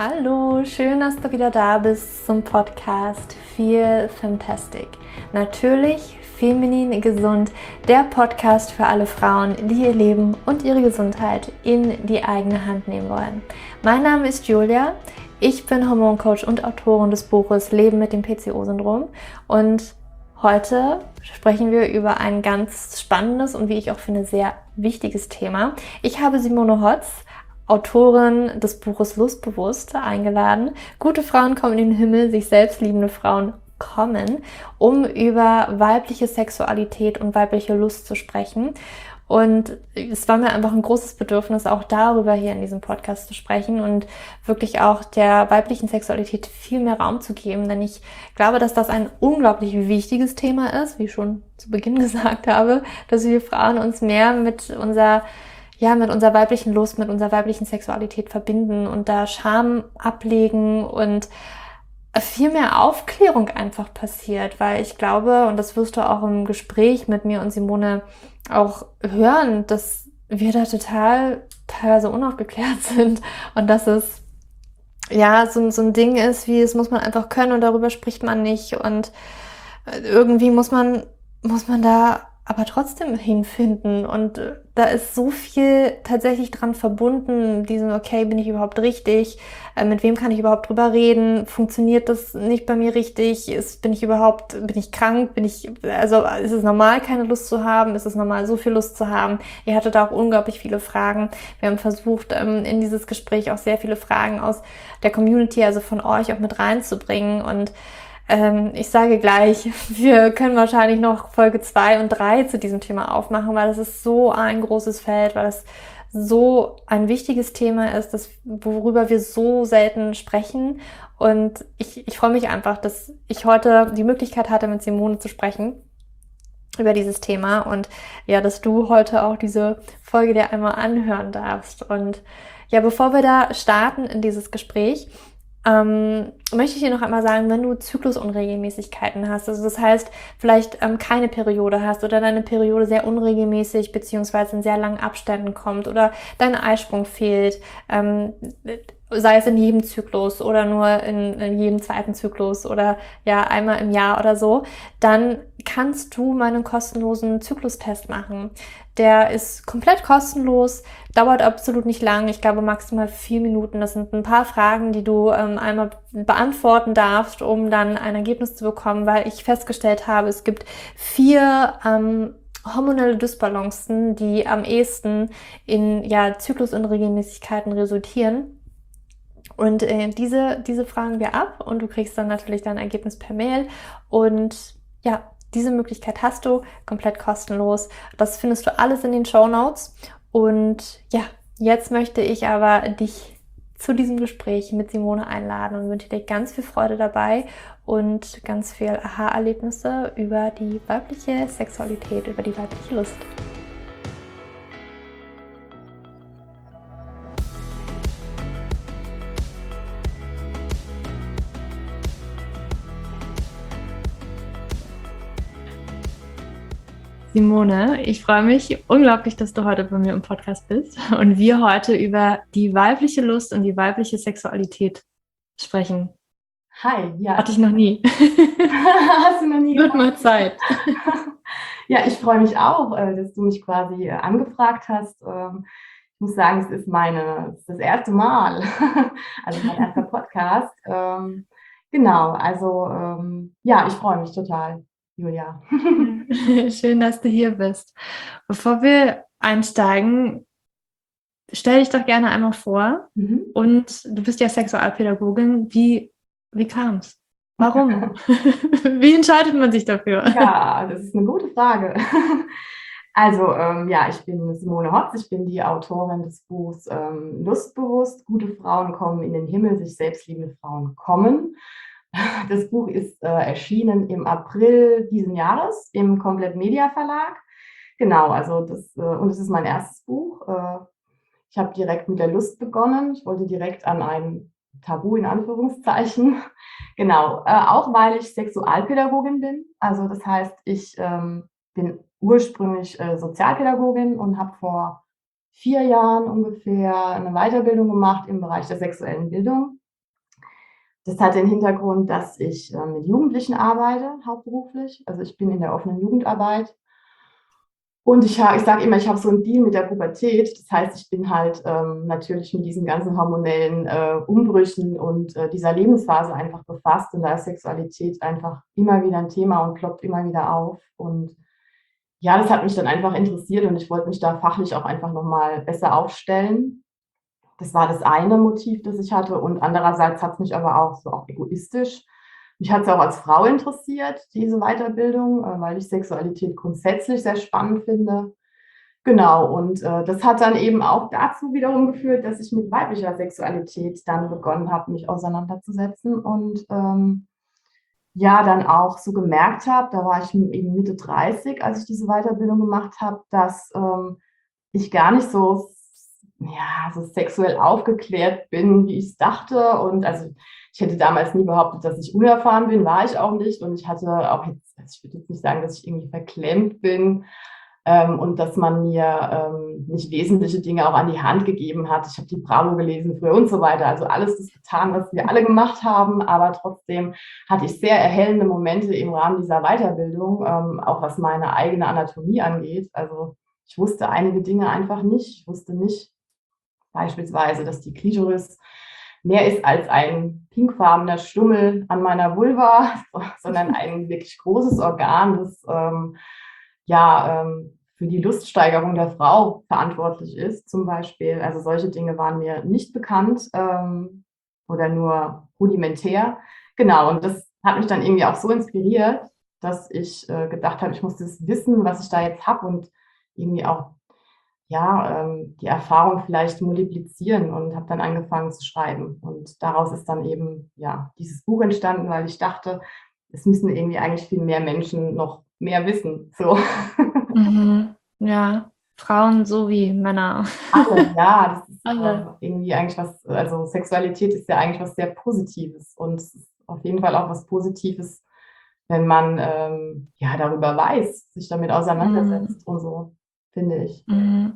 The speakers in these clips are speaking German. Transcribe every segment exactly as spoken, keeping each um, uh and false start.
Hallo, schön, dass du wieder da bist zum Podcast Feel Fantastic. Natürlich feminin gesund, der Podcast für alle Frauen, die ihr Leben und ihre Gesundheit in die eigene Hand nehmen wollen. Mein Name ist Julia, ich bin Hormoncoach und Autorin des Buches Leben mit dem P C O-Syndrom und heute sprechen wir über ein ganz spannendes und wie ich auch finde sehr wichtiges Thema. Ich habe Simone Hotz, Autorin des Buches Lustbewusst, eingeladen. Gute Frauen kommen in den Himmel, sich selbst liebende Frauen kommen, um über weibliche Sexualität und weibliche Lust zu sprechen. Und es war mir einfach ein großes Bedürfnis, auch darüber hier in diesem Podcast zu sprechen und wirklich auch der weiblichen Sexualität viel mehr Raum zu geben, denn ich glaube, dass das ein unglaublich wichtiges Thema ist, wie ich schon zu Beginn gesagt habe, dass wir Frauen uns mehr mit unserer ja, mit unserer weiblichen Lust, mit unserer weiblichen Sexualität verbinden und da Scham ablegen und viel mehr Aufklärung einfach passiert, weil ich glaube, und das wirst du auch im Gespräch mit mir und Simone auch hören, dass wir da total teilweise unaufgeklärt sind und dass es ja so, so ein Ding ist, wie es muss man einfach können und darüber spricht man nicht und irgendwie muss man, muss man da aber trotzdem hinfinden und da ist so viel tatsächlich dran verbunden, diesen, okay, bin ich überhaupt richtig, äh, mit wem kann ich überhaupt drüber reden, funktioniert das nicht bei mir richtig, ist, bin ich überhaupt, bin ich krank, bin ich, also ist es normal, keine Lust zu haben, ist es normal, so viel Lust zu haben? Ihr hattet auch unglaublich viele Fragen, wir haben versucht, ähm, in dieses Gespräch auch sehr viele Fragen aus der Community, also von euch auch mit reinzubringen und ich sage gleich, wir können wahrscheinlich noch Folge zwei und drei zu diesem Thema aufmachen, weil das ist so ein großes Feld, weil es so ein wichtiges Thema ist, das, worüber wir so selten sprechen. Und ich, ich freue mich einfach, dass ich heute die Möglichkeit hatte, mit Simone zu sprechen über dieses Thema und ja, dass du heute auch diese Folge dir einmal anhören darfst. Und ja, bevor wir da starten in dieses Gespräch, Ähm, möchte ich dir noch einmal sagen, wenn du Zyklusunregelmäßigkeiten hast, also das heißt, vielleicht ähm, keine Periode hast oder deine Periode sehr unregelmäßig beziehungsweise in sehr langen Abständen kommt oder dein Eisprung fehlt, ähm, sei es in jedem Zyklus oder nur in, in jedem zweiten Zyklus oder ja einmal im Jahr oder so, dann kannst du meinen kostenlosen Zyklustest machen. Der ist komplett kostenlos, dauert absolut nicht lang, ich glaube maximal vier Minuten. Das sind ein paar Fragen, die du ähm, einmal beantworten darfst, um dann ein Ergebnis zu bekommen, weil ich festgestellt habe, es gibt vier ähm, hormonelle Dysbalancen, die am ehesten in ja, Zyklusunregelmäßigkeiten resultieren. Und äh, diese, diese fragen wir ab und du kriegst dann natürlich dein Ergebnis per Mail und ja, diese Möglichkeit hast du, komplett kostenlos. Das findest du alles in den Shownotes. Und ja, jetzt möchte ich aber dich zu diesem Gespräch mit Simone einladen und wünsche dir ganz viel Freude dabei und ganz viel Aha-Erlebnisse über die weibliche Sexualität, über die weibliche Lust. Simone, ich freue mich unglaublich, dass du heute bei mir im Podcast bist und wir heute über die weibliche Lust und die weibliche Sexualität sprechen. Hi, ja. Hatte ich noch nie. Hast du noch nie Wird mal Zeit. Ja, ich freue mich auch, dass du mich quasi angefragt hast. Ich muss sagen, es ist meine, es ist das erste Mal, also mein erster Podcast. Genau, also ja, ich freue mich total. Julia. Schön, dass du hier bist. Bevor wir einsteigen, stell dich doch gerne einmal vor. Mhm. Und du bist ja Sexualpädagogin. Wie, wie kam es? Warum? Wie entscheidet man sich dafür? Ja, das ist eine gute Frage. Also, ähm, ja, ich bin Simone Hotz, ich bin die Autorin des Buchs ähm, Lustbewusst. Gute Frauen kommen in den Himmel, sich selbstliebende Frauen kommen. Das Buch ist äh, erschienen im April diesen Jahres im Komplett Media Verlag. Genau, also das, äh, und es ist mein erstes Buch. Äh, ich habe direkt mit der Lust begonnen. Ich wollte direkt an ein Tabu in Anführungszeichen. Genau, äh, auch weil ich Sexualpädagogin bin. Also das heißt, ich ähm, bin ursprünglich äh, Sozialpädagogin und habe vor vier Jahren ungefähr eine Weiterbildung gemacht im Bereich der sexuellen Bildung. Das hat den Hintergrund, dass ich äh, mit Jugendlichen arbeite, hauptberuflich. Also ich bin in der offenen Jugendarbeit. Und ich, ha- ich sage immer, ich habe so einen Deal mit der Pubertät. Das heißt, ich bin halt ähm, natürlich mit diesen ganzen hormonellen äh, Umbrüchen und äh, dieser Lebensphase einfach befasst. Und da ist Sexualität einfach immer wieder ein Thema und ploppt immer wieder auf. Und ja, das hat mich dann einfach interessiert und ich wollte mich da fachlich auch einfach nochmal besser aufstellen. Das war das eine Motiv, das ich hatte. Und andererseits hat es mich aber auch so auch egoistisch. Mich hat es auch als Frau interessiert, diese Weiterbildung, äh, weil ich Sexualität grundsätzlich sehr spannend finde. Genau, und äh, das hat dann eben auch dazu wiederum geführt, dass ich mit weiblicher Sexualität dann begonnen habe, mich auseinanderzusetzen und ähm, ja, dann auch so gemerkt habe, da war ich eben Mitte dreißig, als ich diese Weiterbildung gemacht habe, dass ähm, ich gar nicht so, ja, so sexuell aufgeklärt bin, wie ich es dachte. Und also ich hätte damals nie behauptet, dass ich unerfahren bin, war ich auch nicht. Und ich hatte auch jetzt, also ich würde jetzt nicht sagen, dass ich irgendwie verklemmt bin, ähm, und dass man mir ähm, nicht wesentliche Dinge auch an die Hand gegeben hat. Ich habe die Bravo gelesen früher und so weiter. Also alles das getan, was wir alle gemacht haben, aber trotzdem hatte ich sehr erhellende Momente im Rahmen dieser Weiterbildung, ähm, auch was meine eigene Anatomie angeht. Also ich wusste einige Dinge einfach nicht. Ich wusste nicht beispielsweise, dass die Klitoris mehr ist als ein pinkfarbener Stummel an meiner Vulva, sondern ein wirklich großes Organ, das ähm, ja ähm, für die Luststeigerung der Frau verantwortlich ist, zum Beispiel. Also solche Dinge waren mir nicht bekannt ähm, oder nur rudimentär. Genau, und das hat mich dann irgendwie auch so inspiriert, dass ich äh, gedacht habe, ich muss das wissen, was ich da jetzt habe und irgendwie auch ja, ähm, die Erfahrung vielleicht multiplizieren und habe dann angefangen zu schreiben. Und daraus ist dann eben ja dieses Buch entstanden, weil ich dachte, es müssen irgendwie eigentlich viel mehr Menschen noch mehr wissen. So. Mhm. Ja, Frauen sowie Männer. Alle, ja, das ist Alle. äh, irgendwie eigentlich was, also Sexualität ist ja eigentlich was sehr Positives und es ist auf jeden Fall auch was Positives, wenn man ähm, ja darüber weiß, sich damit Mhm. auseinandersetzt und so, finde ich. Mhm.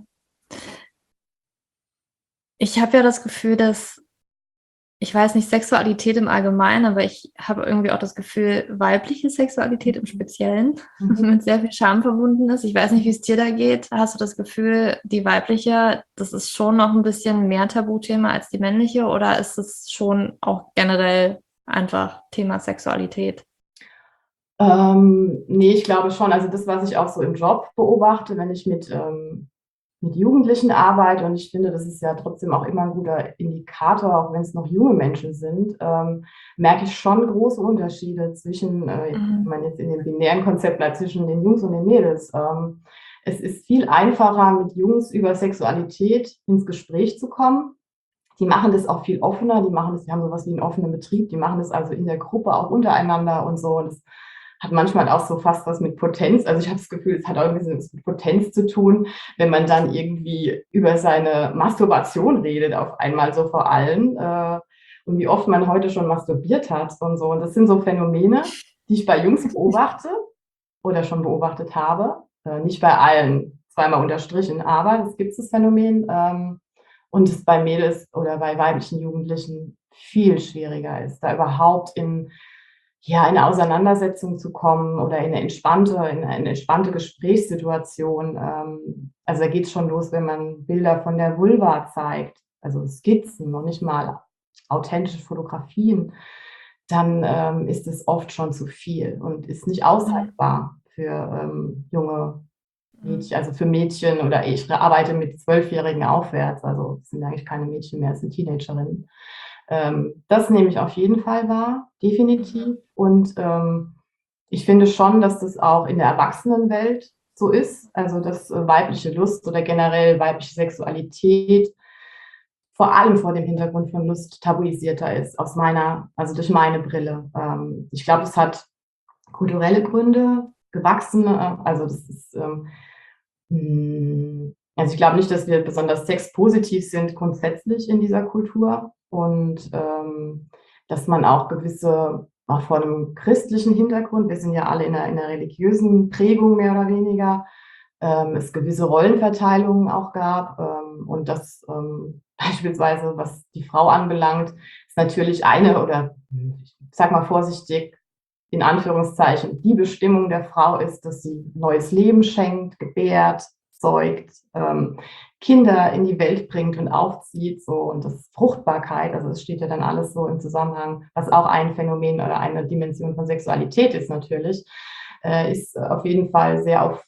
Ich habe ja das Gefühl, dass, ich weiß nicht, Sexualität im Allgemeinen, aber ich habe irgendwie auch das Gefühl, weibliche Sexualität im Speziellen Mhm. mit sehr viel Scham verbunden ist. Ich weiß nicht, wie es dir da geht. Hast du das Gefühl, die weibliche, das ist schon noch ein bisschen mehr Tabuthema als die männliche, oder ist es schon auch generell einfach Thema Sexualität? Ähm, ne, ich glaube schon. Also das, was ich auch so im Job beobachte, wenn ich mit, ähm, mit Jugendlichen arbeite, und ich finde, das ist ja trotzdem auch immer ein guter Indikator, auch wenn es noch junge Menschen sind, ähm, merke ich schon große Unterschiede zwischen, äh, wenn Mhm. man jetzt in dem binären Konzept bleibt, zwischen den Jungs und den Mädels. Ähm, es ist viel einfacher, mit Jungs über Sexualität ins Gespräch zu kommen. Die machen das auch viel offener, die machen das, die haben sowas wie einen offenen Betrieb, die machen das also in der Gruppe auch untereinander und so. Und das hat manchmal auch so fast was mit Potenz. Also ich habe das Gefühl, es hat auch ein bisschen was mit Potenz zu tun, wenn man dann irgendwie über seine Masturbation redet, auf einmal so vor allen. Äh, und wie oft man heute schon masturbiert hat und so. Und das sind so Phänomene, die ich bei Jungs beobachte oder schon beobachtet habe. Äh, nicht bei allen, zweimal unterstrichen, aber das gibt es, das Phänomen. Ähm, und es bei Mädels oder bei weiblichen Jugendlichen viel schwieriger ist, da überhaupt in ja, in 'ne Auseinandersetzung zu kommen oder in eine entspannte in eine entspannte Gesprächssituation. Ähm, also, da geht's schon los, wenn man Bilder von der Vulva zeigt, also Skizzen, noch nicht mal authentische Fotografien, dann, ähm, ist es oft schon zu viel und ist nicht Mhm. aushaltbar für, ähm, junge Mhm. Mädchen, also für Mädchen, oder ich arbeite mit Zwölfjährigen aufwärts, also es sind eigentlich keine Mädchen mehr, es sind Teenagerinnen. Ähm, das nehme ich auf jeden Fall wahr, Mhm. definitiv. Und ähm, ich finde schon, dass das auch in der Erwachsenenwelt so ist, also dass äh, weibliche Lust oder generell weibliche Sexualität vor allem vor dem Hintergrund von Lust tabuisierter ist, aus meiner, also durch meine Brille. Ähm, ich glaube, es hat kulturelle Gründe, gewachsene, also das ist ähm, hm, also ich glaube nicht, dass wir besonders sexpositiv sind grundsätzlich in dieser Kultur und ähm, dass man auch gewisse, auch vor einem christlichen Hintergrund, wir sind ja alle in einer, in einer religiösen Prägung mehr oder weniger, ähm, es gewisse Rollenverteilungen auch gab ähm, und dass ähm, beispielsweise, was die Frau anbelangt, es natürlich eine oder ich sag mal vorsichtig, in Anführungszeichen, die Bestimmung der Frau ist, dass sie neues Leben schenkt, gebärt, zeugt, ähm, Kinder in die Welt bringt und aufzieht, so, und das Fruchtbarkeit, also es steht ja dann alles so im Zusammenhang, was auch ein Phänomen oder eine Dimension von Sexualität ist natürlich, äh, ist auf jeden Fall sehr auf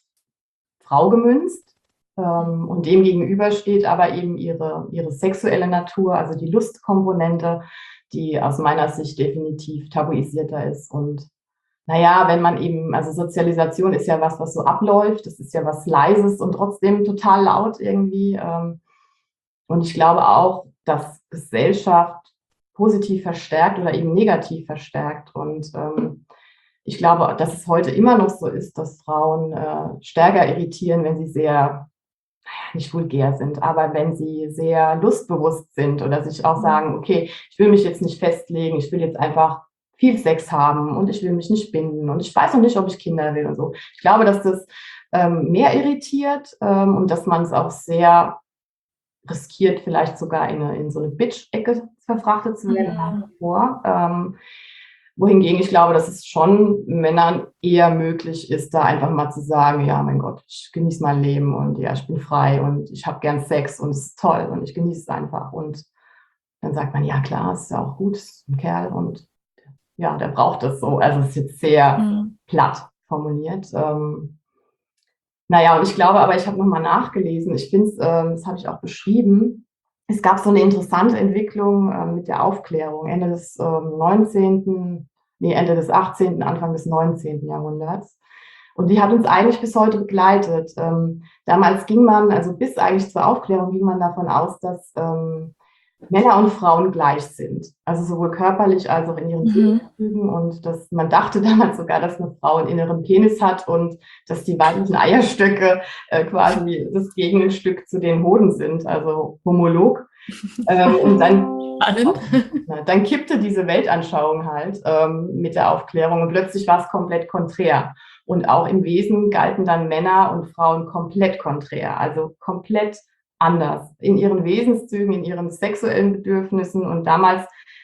Frau gemünzt. Ähm, und dem gegenüber steht aber eben ihre, ihre sexuelle Natur, also die Lustkomponente, die aus meiner Sicht definitiv tabuisierter ist. Und naja, wenn man eben, also Sozialisation ist ja was, was so abläuft, das ist ja was Leises und trotzdem total laut irgendwie. Ähm, und ich glaube auch, dass Gesellschaft positiv verstärkt oder eben negativ verstärkt. Und ähm, ich glaube, dass es heute immer noch so ist, dass Frauen äh, stärker irritieren, wenn sie sehr, nicht vulgär sind, aber wenn sie sehr lustbewusst sind oder sich auch sagen, okay, ich will mich jetzt nicht festlegen, ich will jetzt einfach viel Sex haben und ich will mich nicht binden und ich weiß noch nicht, ob ich Kinder will und so. Ich glaube, dass das ähm, mehr irritiert ähm, und dass man es auch sehr riskiert, vielleicht sogar in, eine, in so eine Bitch-Ecke verfrachtet zu werden nach wie vor. Ähm, wohingegen ich glaube, dass es schon Männern eher möglich ist, da einfach mal zu sagen, ja, mein Gott, ich genieße mein Leben und ja, ich bin frei und ich habe gern Sex und es ist toll und ich genieße es einfach. Und dann sagt man, ja klar, ist ja auch gut, ist ein Kerl und ja, der braucht das so. Also es ist jetzt sehr mhm. platt formuliert. Ähm, naja, und ich glaube aber, ich habe nochmal nachgelesen, ich finde es, ähm, das habe ich auch beschrieben, es gab so eine interessante Entwicklung ähm, mit der Aufklärung Ende des ähm, neunzehnten., nee, Ende des achtzehnten., Anfang des neunzehnten. Jahrhunderts. Und die hat uns eigentlich bis heute begleitet. Ähm, damals ging man, also bis eigentlich zur Aufklärung ging man davon aus, dass ähm, Männer und Frauen gleich sind. Also sowohl körperlich als auch in ihren Sinneszügen. Mhm. Und dass man dachte damals sogar, dass eine Frau einen inneren Penis hat und dass die weiblichen Eierstöcke äh, quasi das Gegenstück zu den Hoden sind, also homolog. ähm, und dann, na, dann kippte diese Weltanschauung halt ähm, mit der Aufklärung und plötzlich war es komplett konträr. Und auch im Wesen galten dann Männer und Frauen komplett konträr, also komplett anders in ihren Wesenszügen, in ihren sexuellen Bedürfnissen. Und damals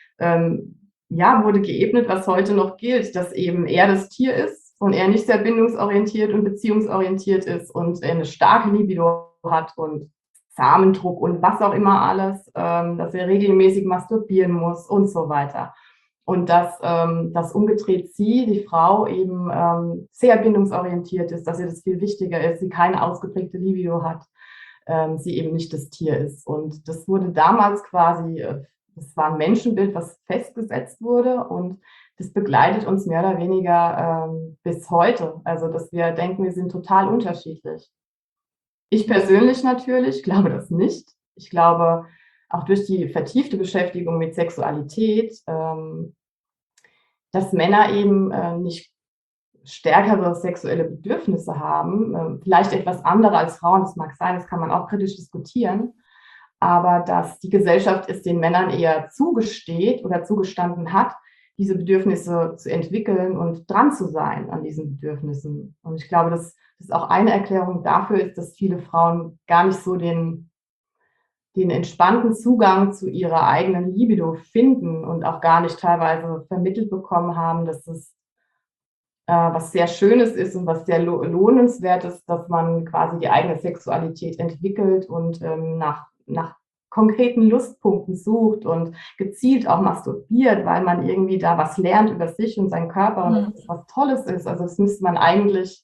ähm, ja, wurde geebnet, was heute noch gilt, dass eben er das Tier ist und er nicht sehr bindungsorientiert und beziehungsorientiert ist und er eine starke Libido hat und Samendruck und was auch immer alles, ähm, dass er regelmäßig masturbieren muss und so weiter. Und dass, ähm, dass umgedreht sie, die Frau, eben ähm, sehr bindungsorientiert ist, dass ihr das viel wichtiger ist, sie keine ausgeprägte Libido hat, ähm, sie eben nicht das Tier ist. Und das wurde damals quasi, äh, das war ein Menschenbild, was festgesetzt wurde und das begleitet uns mehr oder weniger ähm, bis heute. Also, dass wir denken, wir sind total unterschiedlich. Ich persönlich natürlich glaube das nicht. Ich glaube, auch durch die vertiefte Beschäftigung mit Sexualität, ähm, dass Männer eben äh, nicht stärkere sexuelle Bedürfnisse haben, äh, vielleicht etwas andere als Frauen, das mag sein, das kann man auch kritisch diskutieren, aber dass die Gesellschaft es den Männern eher zugesteht oder zugestanden hat, diese Bedürfnisse zu entwickeln und dran zu sein an diesen Bedürfnissen. Und ich glaube, dass das auch eine Erklärung dafür ist, dass viele Frauen gar nicht so den, den entspannten Zugang zu ihrer eigenen Libido finden und auch gar nicht teilweise vermittelt bekommen haben, dass es äh, was sehr Schönes ist und was sehr lo- lohnenswert ist, dass man quasi die eigene Sexualität entwickelt und ähm, nach, nach konkreten Lustpunkten sucht und gezielt auch masturbiert, weil man irgendwie da was lernt über sich und seinen Körper und mhm. dass das was Tolles ist. Also das müsste man eigentlich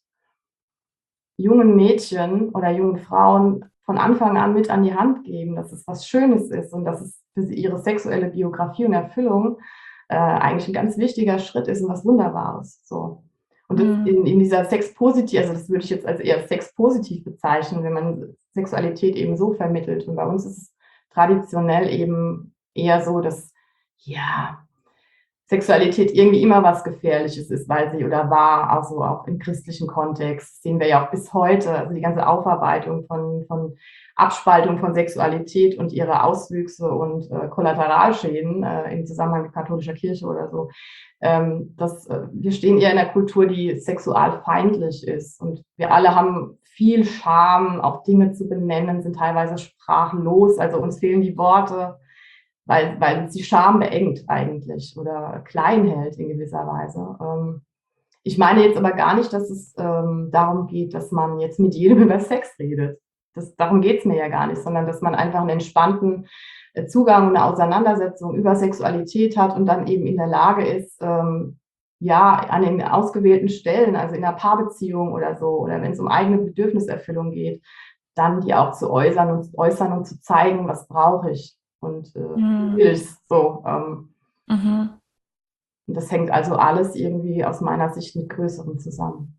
jungen Mädchen oder jungen Frauen von Anfang an mit an die Hand geben, dass es was Schönes ist und dass es für sie ihre sexuelle Biografie und Erfüllung äh, eigentlich ein ganz wichtiger Schritt ist und was Wunderbares. So. Und das mhm. in, in dieser Sex-Positiv, also das würde ich jetzt als eher Sex-Positiv bezeichnen, wenn man Sexualität eben so vermittelt. Und bei uns ist es traditionell eben eher so, dass, ja, Sexualität irgendwie immer was Gefährliches ist, weil sie oder war, also auch im christlichen Kontext, sehen wir ja auch bis heute, also die ganze Aufarbeitung von, von Abspaltung von Sexualität und ihre Auswüchse und äh, Kollateralschäden äh, im Zusammenhang mit katholischer Kirche oder so. Ähm, das, äh, wir stehen eher in einer Kultur, die sexualfeindlich ist und wir alle haben viel Scham, auch Dinge zu benennen, sind teilweise sprachlos, also uns fehlen die Worte. weil, weil es die Scham beengt eigentlich oder klein hält in gewisser Weise. Ähm, ich meine jetzt aber gar nicht, dass es ähm, darum geht, dass man jetzt mit jedem über Sex redet. Das, darum geht es mir ja gar nicht, sondern dass man einfach einen entspannten äh, Zugang und eine Auseinandersetzung über Sexualität hat und dann eben in der Lage ist, ähm, ja, an den ausgewählten Stellen, also in einer Paarbeziehung oder so, oder wenn es um eigene Bedürfniserfüllung geht, dann die auch zu äußern und äußern und zu zeigen, was brauche ich und äh, wie will Mhm. ich so. Ähm, Mhm. und das hängt also alles irgendwie aus meiner Sicht mit Größerem zusammen.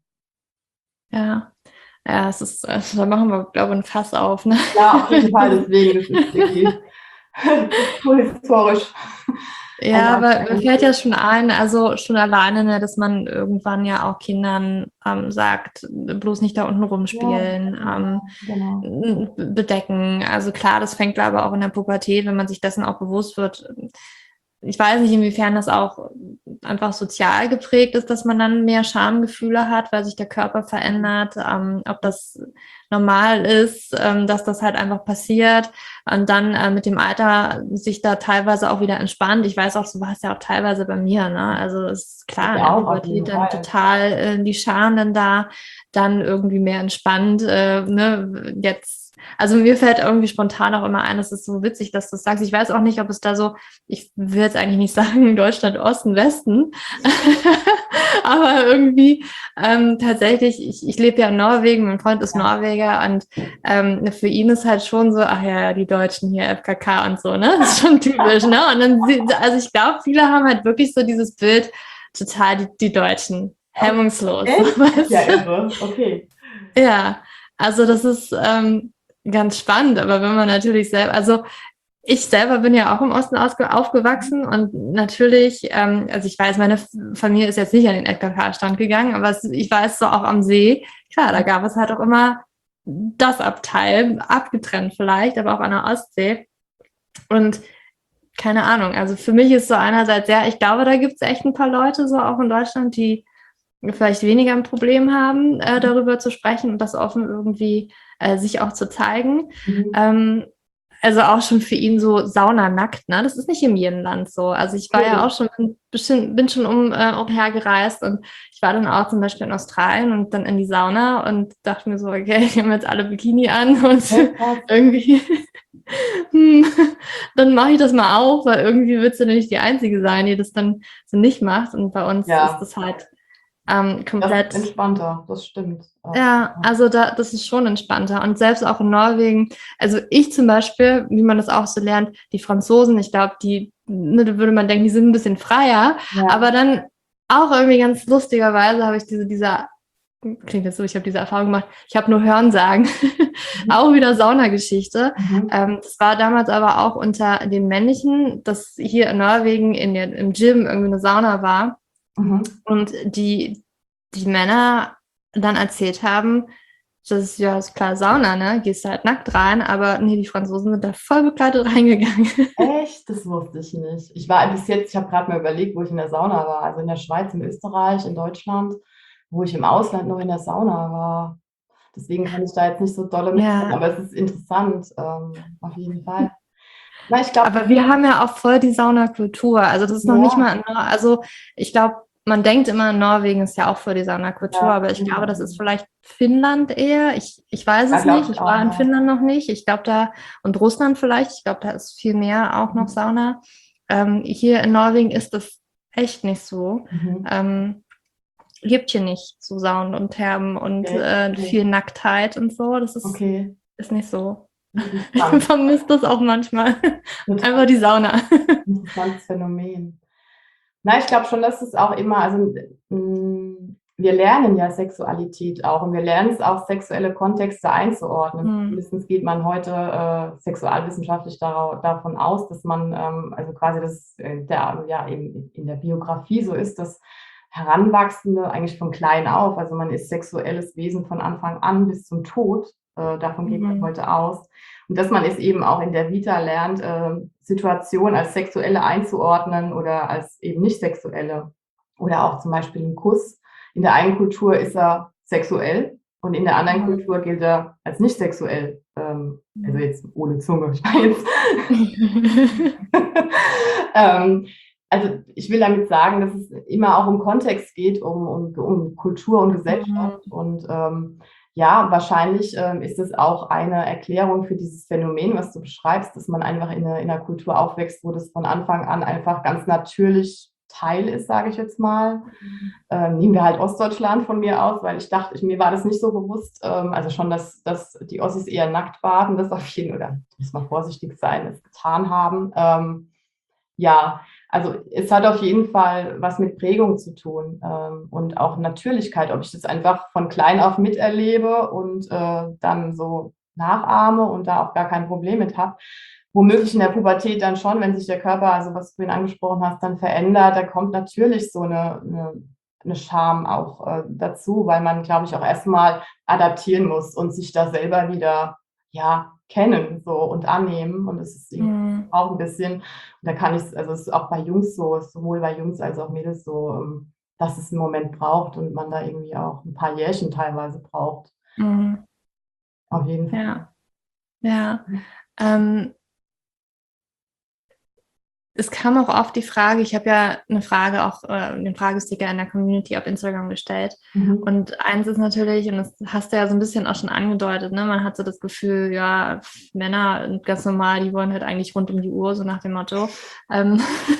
Ja. Ja, es ist, also da machen wir, glaube ich, ein Fass auf, ne? Ja, auf jeden Fall, Das, deswegen, das ist irgendwie kulturhistorisch ein ja, aber mir anstrengendes fällt ja Thema. schon ein, also schon alleine, ne, dass man irgendwann ja auch Kindern ähm, sagt, bloß nicht da unten Ja, rumspielen, ähm, genau, genau. bedecken. Also klar, das fängt, glaube ich, auch in der Pubertät, wenn man sich dessen auch bewusst wird. Ich weiß nicht, inwiefern das auch einfach sozial geprägt ist, dass man dann mehr Schamgefühle hat, weil sich der Körper verändert, ähm, ob das normal ist, ähm, dass das halt einfach passiert und dann äh, mit dem Alter sich da teilweise auch wieder entspannt. Ich weiß auch, so war es ja auch teilweise bei mir, ne? Also es ist klar, in der Ja, auch auf jeden Pubertät dann Fall. total äh, die Scham dann da, dann irgendwie mehr entspannt, äh, ne? Jetzt also mir fällt irgendwie spontan auch immer ein, es ist so witzig, dass du das sagst. Ich weiß auch nicht, ob es da so, ich will jetzt eigentlich nicht sagen Deutschland, Osten, Westen, aber irgendwie ähm, tatsächlich, ich, ich lebe ja in Norwegen, mein Freund ist Ja, Norweger und ähm, für ihn ist halt schon so, ach ja, ja, die Deutschen hier, F K K und so, ne? Das ist schon typisch, ne? Und dann, sie- also ich glaube, viele haben halt wirklich so dieses Bild, total die, die Deutschen, okay. hemmungslos, so, Echt? Das ist ja weißt du? irre. Okay. Ja, also das ist ähm, ganz spannend, aber wenn man natürlich selber, also ich selber bin ja auch im Osten ausge aufgewachsen und natürlich, ähm, also ich weiß, meine Familie ist jetzt nicht an den F K K-Stand gegangen, aber es, ich weiß so auch am See, klar, da gab es halt auch immer das Abteil, abgetrennt vielleicht, aber auch an der Ostsee. Und keine Ahnung, also für mich ist so einerseits, ja, ich glaube, da gibt es echt ein paar Leute so auch in Deutschland, die vielleicht weniger ein Problem haben, äh, darüber zu sprechen und das offen irgendwie äh, sich auch zu zeigen. Mhm. Ähm, also auch schon für ihn so saunanackt, ne? Das ist nicht in jedem Land so. Also ich war ja Okay. auch schon, bin, bin schon um, äh, umhergereist und ich war dann auch zum Beispiel in Australien und dann in die Sauna und dachte mir so, okay, die haben jetzt alle Bikini an und Okay, krass. irgendwie, hm, dann mache ich das mal auch, weil irgendwie wird es ja nicht die Einzige sein, die das dann so nicht macht. Und bei uns ist Ja, das halt ähm, das ist komplett, entspannter, das stimmt. Auch. ja, also da, das ist schon entspannter. Und selbst auch in Norwegen, also ich zum Beispiel, wie man das auch so lernt, die Franzosen, ich glaube, die, ne, da würde man denken, die sind ein bisschen freier, Ja. aber dann auch irgendwie ganz lustigerweise habe ich diese, dieser, klingt jetzt so, ich habe diese Erfahrung gemacht, ich habe nur Hörensagen, Mhm. auch wieder Saunageschichte. Mhm. Ähm, das war damals aber auch unter den Männlichen, dass hier in Norwegen in der, im Gym irgendwie eine Sauna war. Mhm. Und die, die Männer dann erzählt haben, das ist ja ist klar Sauna, ne? Gehst du halt nackt rein, aber nee, die Franzosen sind da voll bekleidet reingegangen. Echt? Das wusste ich nicht. Ich war bis jetzt, ich habe gerade mal überlegt, wo ich in der Sauna war. Also in der Schweiz, in Österreich, in Deutschland, wo ich im Ausland noch in der Sauna war. Deswegen kann ich da jetzt nicht so dolle mitreden, Ja, aber es ist interessant, ähm, auf jeden Fall. Na, ich glaube, aber wir haben ja auch voll die Saunakultur. Also das ist noch nicht ja, mal, in Nor- also ich glaube, man denkt immer, Norwegen ist ja auch voll die Saunakultur, ja, aber ich glaube, das ist mhm. vielleicht Finnland eher. Ich, ich weiß Ja, es glaube nicht. ich Ich auch, war in ja. Finnland noch nicht. Ich glaube da, und Russland vielleicht, ich glaube, da ist viel mehr auch noch Mhm. Sauna. Ähm, hier in Norwegen ist das echt nicht so. Mhm. Ähm, gibt hier nicht so Saunen und Thermen und Okay, äh, okay, viel Nacktheit und so. Das ist, okay. ist nicht so. Ich Interessant. vermisse das auch manchmal. Total Einfach die Sauna. interessantes Phänomen. Na, ich glaube schon, dass es auch immer, also mh, wir lernen ja Sexualität auch und wir lernen es auch, sexuelle Kontexte einzuordnen. Hm. Mindestens geht man heute äh, sexualwissenschaftlich dara- davon aus, dass man, ähm, also quasi das äh, der, ja, eben in der Biografie so ist, dass Heranwachsende eigentlich von klein auf, also man ist sexuelles Wesen von Anfang an bis zum Tod, äh, davon geht man Mhm. heute aus. Und dass man es eben auch in der Vita lernt, äh, Situationen als sexuelle einzuordnen oder als eben nicht sexuelle. Oder auch zum Beispiel ein Kuss. In der einen Kultur ist er sexuell, Und in der anderen Mhm. Kultur gilt er als nicht sexuell. Ähm, also jetzt ohne Zunge, ich meine jetzt. ähm, also ich will damit sagen, dass es immer auch um Kontext geht, um, um, um Kultur und Gesellschaft. Mhm. Und ähm, ja, wahrscheinlich ähm, ist es auch eine Erklärung für dieses Phänomen, was du beschreibst, dass man einfach in, eine, in einer Kultur aufwächst, wo das von Anfang an einfach ganz natürlich Teil ist, sage ich jetzt mal. Ähm, nehmen wir halt Ostdeutschland von mir aus, weil ich dachte, ich, mir war das nicht so bewusst. Ähm, also schon, dass, dass die Ossis eher nackt baden, das auf jeden Fall, oder muss man vorsichtig sein, es getan haben. Ähm, ja, also es hat auf jeden Fall was mit Prägung zu tun ähm, und auch Natürlichkeit, ob ich das einfach von klein auf miterlebe und äh, dann so nachahme und da auch gar kein Problem mit habe. Womöglich in der Pubertät dann schon, wenn sich der Körper, also was du vorhin angesprochen hast, dann verändert, da kommt natürlich so eine, eine, eine Scham auch äh, dazu, weil man, glaube ich, auch erstmal adaptieren muss und sich da selber wieder, ja, kennen so und annehmen. Und es ist irgendwie Mhm. auch ein bisschen, und da kann ich, also es ist auch bei Jungs so, es ist sowohl bei Jungs als auch Mädels so, ähm, dass es einen Moment braucht und man da irgendwie auch ein paar Jährchen teilweise braucht. Mhm. Auf jeden Fall. Ja, ja. Ähm, Es kam auch oft die Frage, ich habe ja eine Frage auch, äh, den Fragesticker in der Community auf Instagram gestellt. Mhm. Und eins ist natürlich, und das hast du ja so ein bisschen auch schon angedeutet, ne, man hat so das Gefühl, ja, Männer ganz normal, die wollen halt eigentlich rund um die Uhr, so nach dem Motto. Ähm,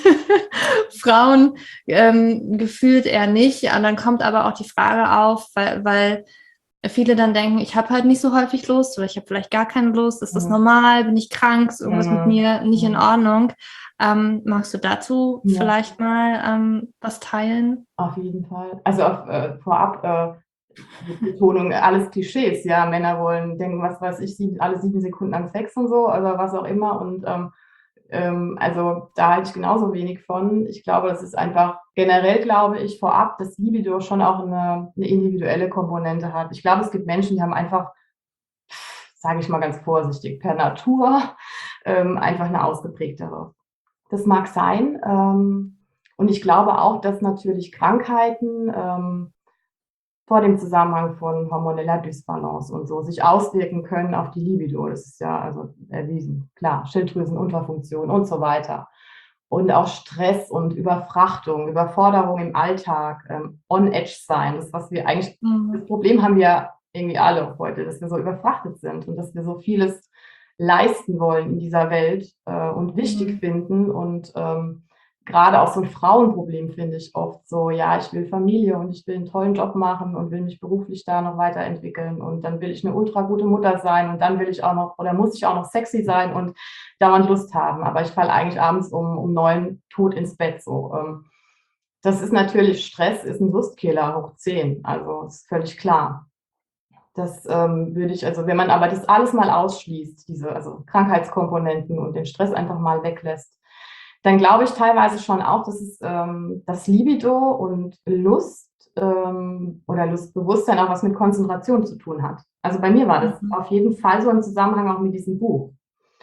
Frauen ähm, gefühlt eher nicht. Und dann kommt aber auch die Frage auf, weil, weil viele dann denken, ich habe halt nicht so häufig Lust oder ich habe vielleicht gar keine Lust. Ist das Mhm. normal? Bin ich krank? Ist irgendwas mit Mhm. mir nicht in Mhm. Ordnung? Ähm, magst du dazu Ja, vielleicht mal ähm, was teilen? auf jeden Fall. Also auf, äh, vorab, äh, mit Betonung, alles Klischees, ja. Männer wollen denken, was weiß ich, sieben, alle sieben Sekunden an Sex und so, oder was auch immer. Und ähm, ähm, also da halte ich genauso wenig von. Ich glaube, das ist einfach, generell glaube ich vorab, dass Libido schon auch eine, eine individuelle Komponente hat. Ich glaube, es gibt Menschen, die haben einfach, sage ich mal ganz vorsichtig, per Natur ähm, einfach eine ausgeprägtere. Das mag sein. Ähm, und ich glaube auch, dass natürlich Krankheiten ähm, vor dem Zusammenhang von hormoneller Dysbalance und so sich auswirken können auf die Libido. Das ist ja also erwiesen. Klar, Schilddrüsenunterfunktion und so weiter. Und auch Stress und Überfrachtung, Überforderung im Alltag, ähm, on edge sein. Das, was wir eigentlich, das Mhm. Problem haben wir irgendwie alle heute, dass wir so überfrachtet sind und dass wir so vieles leisten wollen in dieser Welt äh, und wichtig Mhm. finden. Und ähm, gerade auch so ein Frauenproblem finde ich oft so, ja, ich will Familie und ich will einen tollen Job machen und will mich beruflich da noch weiterentwickeln und dann will ich eine ultra gute Mutter sein und dann will ich auch noch oder muss ich auch noch sexy sein und dauernd Lust haben. Aber ich falle eigentlich abends um, um neun tot ins Bett so. Ähm, das ist natürlich, Stress ist ein Lustkiller hoch zehn, also ist völlig klar. Das ähm, würde ich, also wenn man aber das alles mal ausschließt, diese also Krankheitskomponenten und den Stress einfach mal weglässt, dann glaube ich teilweise schon auch, dass es ähm, das Libido und Lust ähm, oder Lustbewusstsein auch was mit Konzentration zu tun hat. Also bei mir war das Mhm. auf jeden Fall so im Zusammenhang auch mit diesem Buch.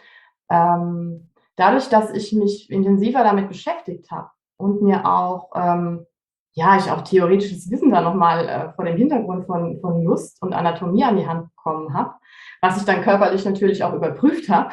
Ähm, dadurch, dass ich mich intensiver damit beschäftigt habe und mir auch, ähm, ja, ich auch theoretisches Wissen da nochmal äh, vor dem Hintergrund von, von Lust und Anatomie an die Hand bekommen habe, was ich dann körperlich natürlich auch überprüft habe.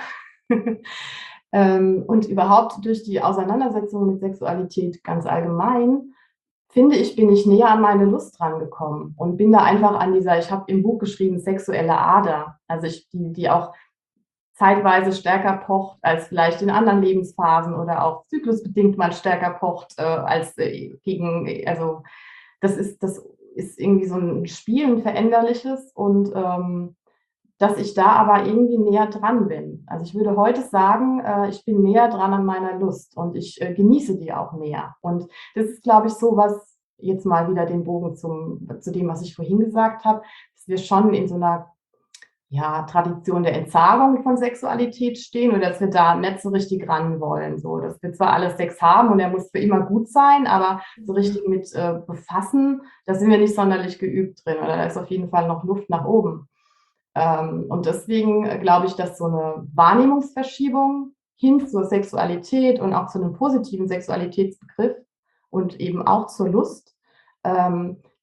ähm, und überhaupt durch die Auseinandersetzung mit Sexualität ganz allgemein, finde ich, bin ich näher an meine Lust rangekommen und bin da einfach an dieser, ich habe im Buch geschrieben, sexuelle Ader, also ich, die, die auch zeitweise stärker pocht als vielleicht in anderen Lebensphasen oder auch zyklusbedingt mal stärker pocht äh, als äh, gegen, also das ist, das ist irgendwie so ein Spiel, ein veränderliches und ähm, dass ich da aber irgendwie näher dran bin. Also ich würde heute sagen, äh, ich bin näher dran an meiner Lust und ich äh, genieße die auch mehr. Und das ist, glaube ich, so was, jetzt mal wieder den Bogen zum, zu dem, was ich vorhin gesagt habe, dass wir schon in so einer ja, Tradition der Entsagung von Sexualität stehen oder dass wir da nicht so richtig ran wollen. So, dass wir zwar alles Sex haben und er muss für immer gut sein, aber so richtig mit äh, befassen, da sind wir nicht sonderlich geübt drin oder da ist auf jeden Fall noch Luft nach oben. Ähm, und deswegen äh, glaube ich, dass so eine Wahrnehmungsverschiebung hin zur Sexualität und auch zu einem positiven Sexualitätsbegriff und eben auch zur Lust, ähm,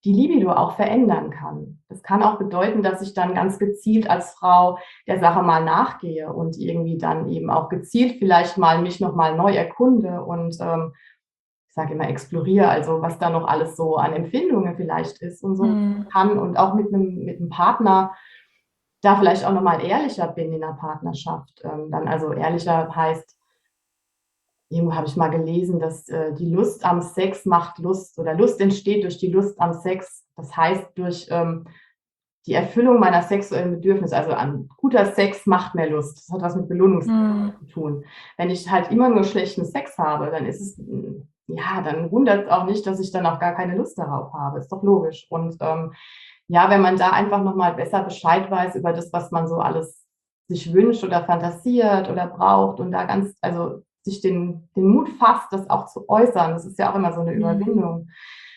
die Libido auch verändern kann. Das kann auch bedeuten, dass ich dann ganz gezielt als Frau der Sache mal nachgehe und irgendwie dann eben auch gezielt vielleicht mal mich nochmal neu erkunde und ähm, ich sage immer exploriere, also was da noch alles so an Empfindungen vielleicht ist und so Mhm. kann und auch mit einem, mit einem Partner da vielleicht auch nochmal ehrlicher bin in der Partnerschaft. Ähm, dann also ehrlicher heißt, irgendwo habe ich mal gelesen, dass äh, die Lust am Sex macht Lust oder Lust entsteht durch die Lust am Sex. Das heißt, durch ähm, die Erfüllung meiner sexuellen Bedürfnisse, also an guter Sex macht mehr Lust. Das hat was mit Belohnungsdruck Mhm. zu tun. Wenn ich halt immer nur schlechten Sex habe, dann ist es, ja, dann wundert es auch nicht, dass ich dann auch gar keine Lust darauf habe. Ist doch logisch. Und ähm, ja, wenn man da einfach nochmal besser Bescheid weiß über das, was man so alles sich wünscht oder fantasiert oder braucht und da ganz, also sich den, den Mut fasst, das auch zu äußern, das ist ja auch immer so eine Mhm. Überwindung,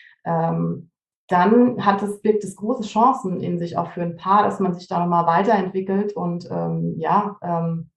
ähm, dann hat es, birgt es große Chancen in sich auch für ein Paar, dass man sich da nochmal weiterentwickelt und ähm, ja, ähm,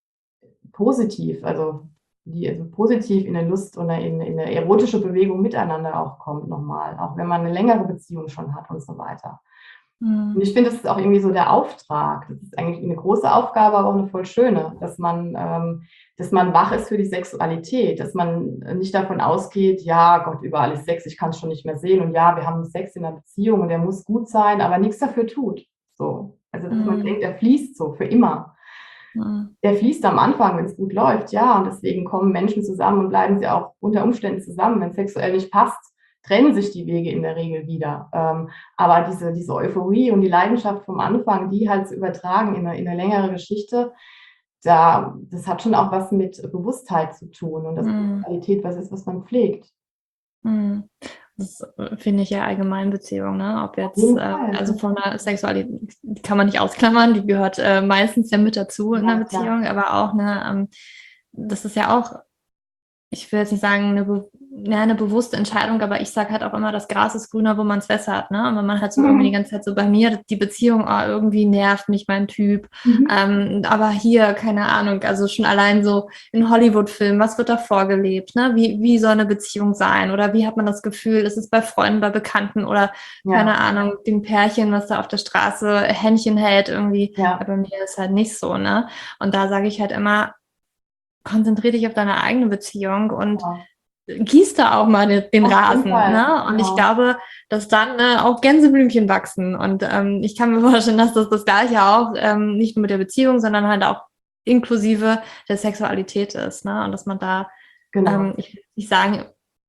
positiv, also, die, also positiv in eine Lust oder in, in eine erotische Bewegung miteinander auch kommt nochmal, auch wenn man eine längere Beziehung schon hat und so weiter. Und Mhm. ich finde, das ist auch irgendwie so der Auftrag. Das ist eigentlich eine große Aufgabe, aber auch eine voll schöne, dass man, ähm, dass man wach ist für die Sexualität, dass man nicht davon ausgeht, ja, Gott, überall ist Sex, ich kann es schon nicht mehr sehen und ja, wir haben Sex in einer Beziehung und der muss gut sein, aber nichts dafür tut. So. Also, dass man Mhm. denkt, er fließt so für immer. Mhm. Der fließt am Anfang, wenn es gut läuft, ja, und deswegen kommen Menschen zusammen und bleiben sie auch unter Umständen zusammen. Wenn es sexuell nicht passt, trennen sich die Wege in der Regel wieder. Ähm, aber diese, diese Euphorie und die Leidenschaft vom Anfang, die halt zu übertragen in eine, in eine längere Geschichte, da, das hat schon auch was mit Bewusstheit zu tun und dass Mhm. Sexualität was ist, was man pflegt. Mhm. Das äh, finde ich ja allgemein Beziehung, ne? Ob Auf jetzt, jeden äh, Fall. also von der Sexualität, die kann man nicht ausklammern, die gehört äh, meistens ja mit dazu in einer Ja, klar. Beziehung, aber auch, ne, ähm, das ist ja auch, ich will jetzt nicht sagen, eine, be ja, eine bewusste Entscheidung, aber ich sage halt auch immer, das Gras ist grüner, wo man es besser hat, ne? Und wenn man halt so irgendwie die ganze Zeit so bei mir, die Beziehung, oh, irgendwie nervt mich mein Typ, Mhm. ähm, aber hier, keine Ahnung, also schon allein so in Hollywood-Filmen, was wird da vorgelebt, ne? Wie, wie soll eine Beziehung sein? Oder wie hat man das Gefühl, ist es bei Freunden, bei Bekannten oder, Ja, keine Ahnung, dem Pärchen, was da auf der Straße Händchen hält, irgendwie, ja, ja, bei mir ist halt nicht so, ne? Und da sage ich halt immer, konzentriere dich auf deine eigene Beziehung und ja. gieß da auch mal den, den Auf jeden Rasen, Fall. ne? Und ich Genau. glaube, dass dann ne, auch Gänseblümchen wachsen. Und ähm, ich kann mir vorstellen, dass das das Gleiche auch ähm, nicht nur mit der Beziehung, sondern halt auch inklusive der Sexualität ist, ne? Und dass man da, ähm, Genau. ich will nicht sagen,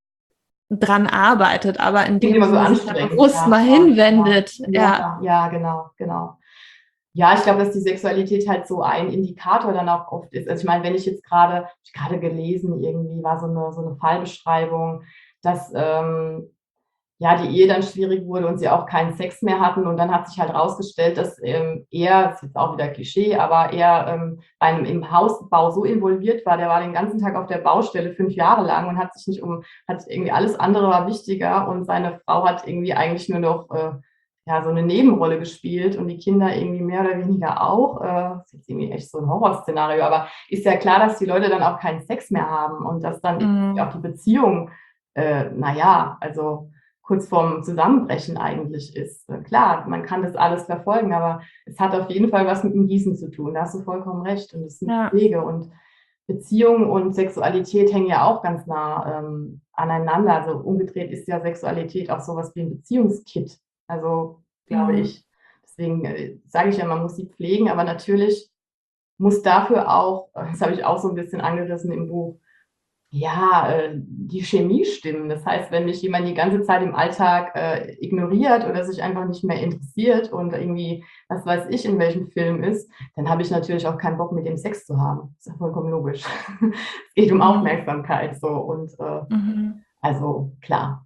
dran arbeitet, aber in Klingt dem immer so Sinne sich da anstrengend. bewusst Ja, mal ja, ja. hinwendet. Ja. Ja, ja, genau, genau. Ja, ich glaube, dass die Sexualität halt so ein Indikator dann auch oft ist. Also ich meine, wenn ich jetzt gerade, habe ich gerade gelesen, irgendwie war so eine, so eine Fallbeschreibung, dass ähm, ja die Ehe dann schwierig wurde und sie auch keinen Sex mehr hatten. Und dann hat sich halt rausgestellt, dass ähm, er, das ist jetzt auch wieder Klischee, aber er ähm, bei einem im Hausbau so involviert war, der war den ganzen Tag auf der Baustelle fünf Jahre lang und hat sich nicht um, hat irgendwie alles andere war wichtiger und seine Frau hat irgendwie eigentlich nur noch äh, ja, so eine Nebenrolle gespielt und die Kinder irgendwie mehr oder weniger auch. Äh, das ist jetzt irgendwie echt so ein Horrorszenario, aber ist ja klar, dass die Leute dann auch keinen Sex mehr haben und dass dann irgendwie Mm, auch die Beziehung, äh, naja, also kurz vorm Zusammenbrechen eigentlich ist. Äh, Klar, man kann das alles verfolgen, aber es hat auf jeden Fall was mit dem Gießen zu tun. Da hast du vollkommen recht. Und das ist eine ja. Pflege. Und Beziehung und Sexualität hängen ja auch ganz nah ähm, aneinander. Also umgedreht ist ja Sexualität auch sowas wie ein Beziehungskit. Also glaube Mm, ich. Deswegen äh, sage ich ja, man muss sie pflegen, aber natürlich muss dafür auch, das habe ich auch so ein bisschen angerissen im Buch, ja, äh, die Chemie stimmen. Das heißt, wenn mich jemand die ganze Zeit im Alltag äh, ignoriert oder sich einfach nicht mehr interessiert und irgendwie, was weiß ich, in welchem Film ist, dann habe ich natürlich auch keinen Bock, mit dem Sex zu haben. Das ist ja vollkommen logisch. Es geht um mm, Aufmerksamkeit so und äh, mhm. also klar.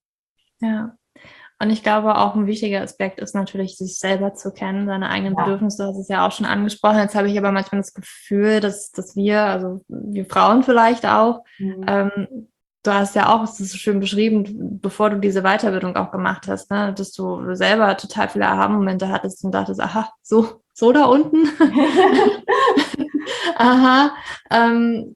Ja. Und ich glaube, auch ein wichtiger Aspekt ist natürlich, sich selber zu kennen, seine eigenen Ja. Bedürfnisse. Du hast es ja auch schon angesprochen. Jetzt habe ich aber manchmal das Gefühl, dass, dass wir, also wir Frauen vielleicht auch, Mhm. ähm, du hast ja auch, es ist so schön beschrieben, bevor du diese Weiterbildung auch gemacht hast, ne, dass du selber total viele Aha-Momente hattest und dachtest, aha, so, so da unten. Aha. Ähm,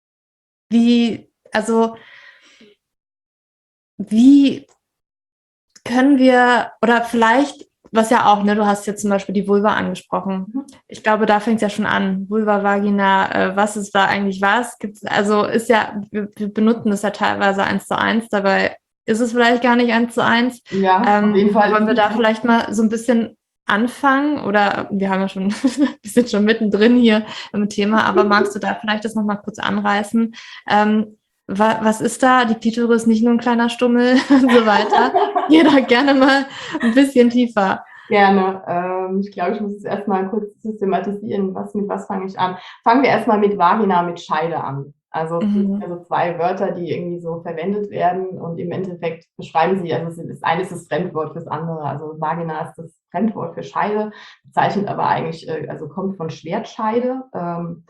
wie, also, wie können wir, oder vielleicht, was ja auch, ne, du hast jetzt zum Beispiel die Vulva angesprochen. Mhm. Ich glaube, da fängt es ja schon an. Vulva, Vagina, äh, was ist da eigentlich was? Gibt's, also ist ja, wir, wir benutzen das ja teilweise eins zu eins, dabei ist es vielleicht gar nicht eins zu eins. Ja, Ähm, auf jeden Fall. wollen wir da vielleicht mal so ein bisschen anfangen? Oder wir haben ja schon, wir sind schon mittendrin hier im Thema, aber magst du da vielleicht das nochmal kurz anreißen? Ähm, wa, was ist da? Die Klitoris nicht nur ein kleiner Stummel und so weiter. Jeder gerne mal ein bisschen tiefer. Gerne. Ähm, ich glaube, ich muss es erstmal kurz systematisieren. Was, mit was fange ich an? Fangen wir erstmal mit Vagina, mit Scheide an. Also es sind Mhm. also zwei Wörter, die irgendwie so verwendet werden und im Endeffekt beschreiben sie, also das eine ist das Fremdwort fürs andere. Also Vagina ist das Fremdwort für Scheide, bezeichnet aber eigentlich, äh, also kommt von Schwertscheide. Ähm,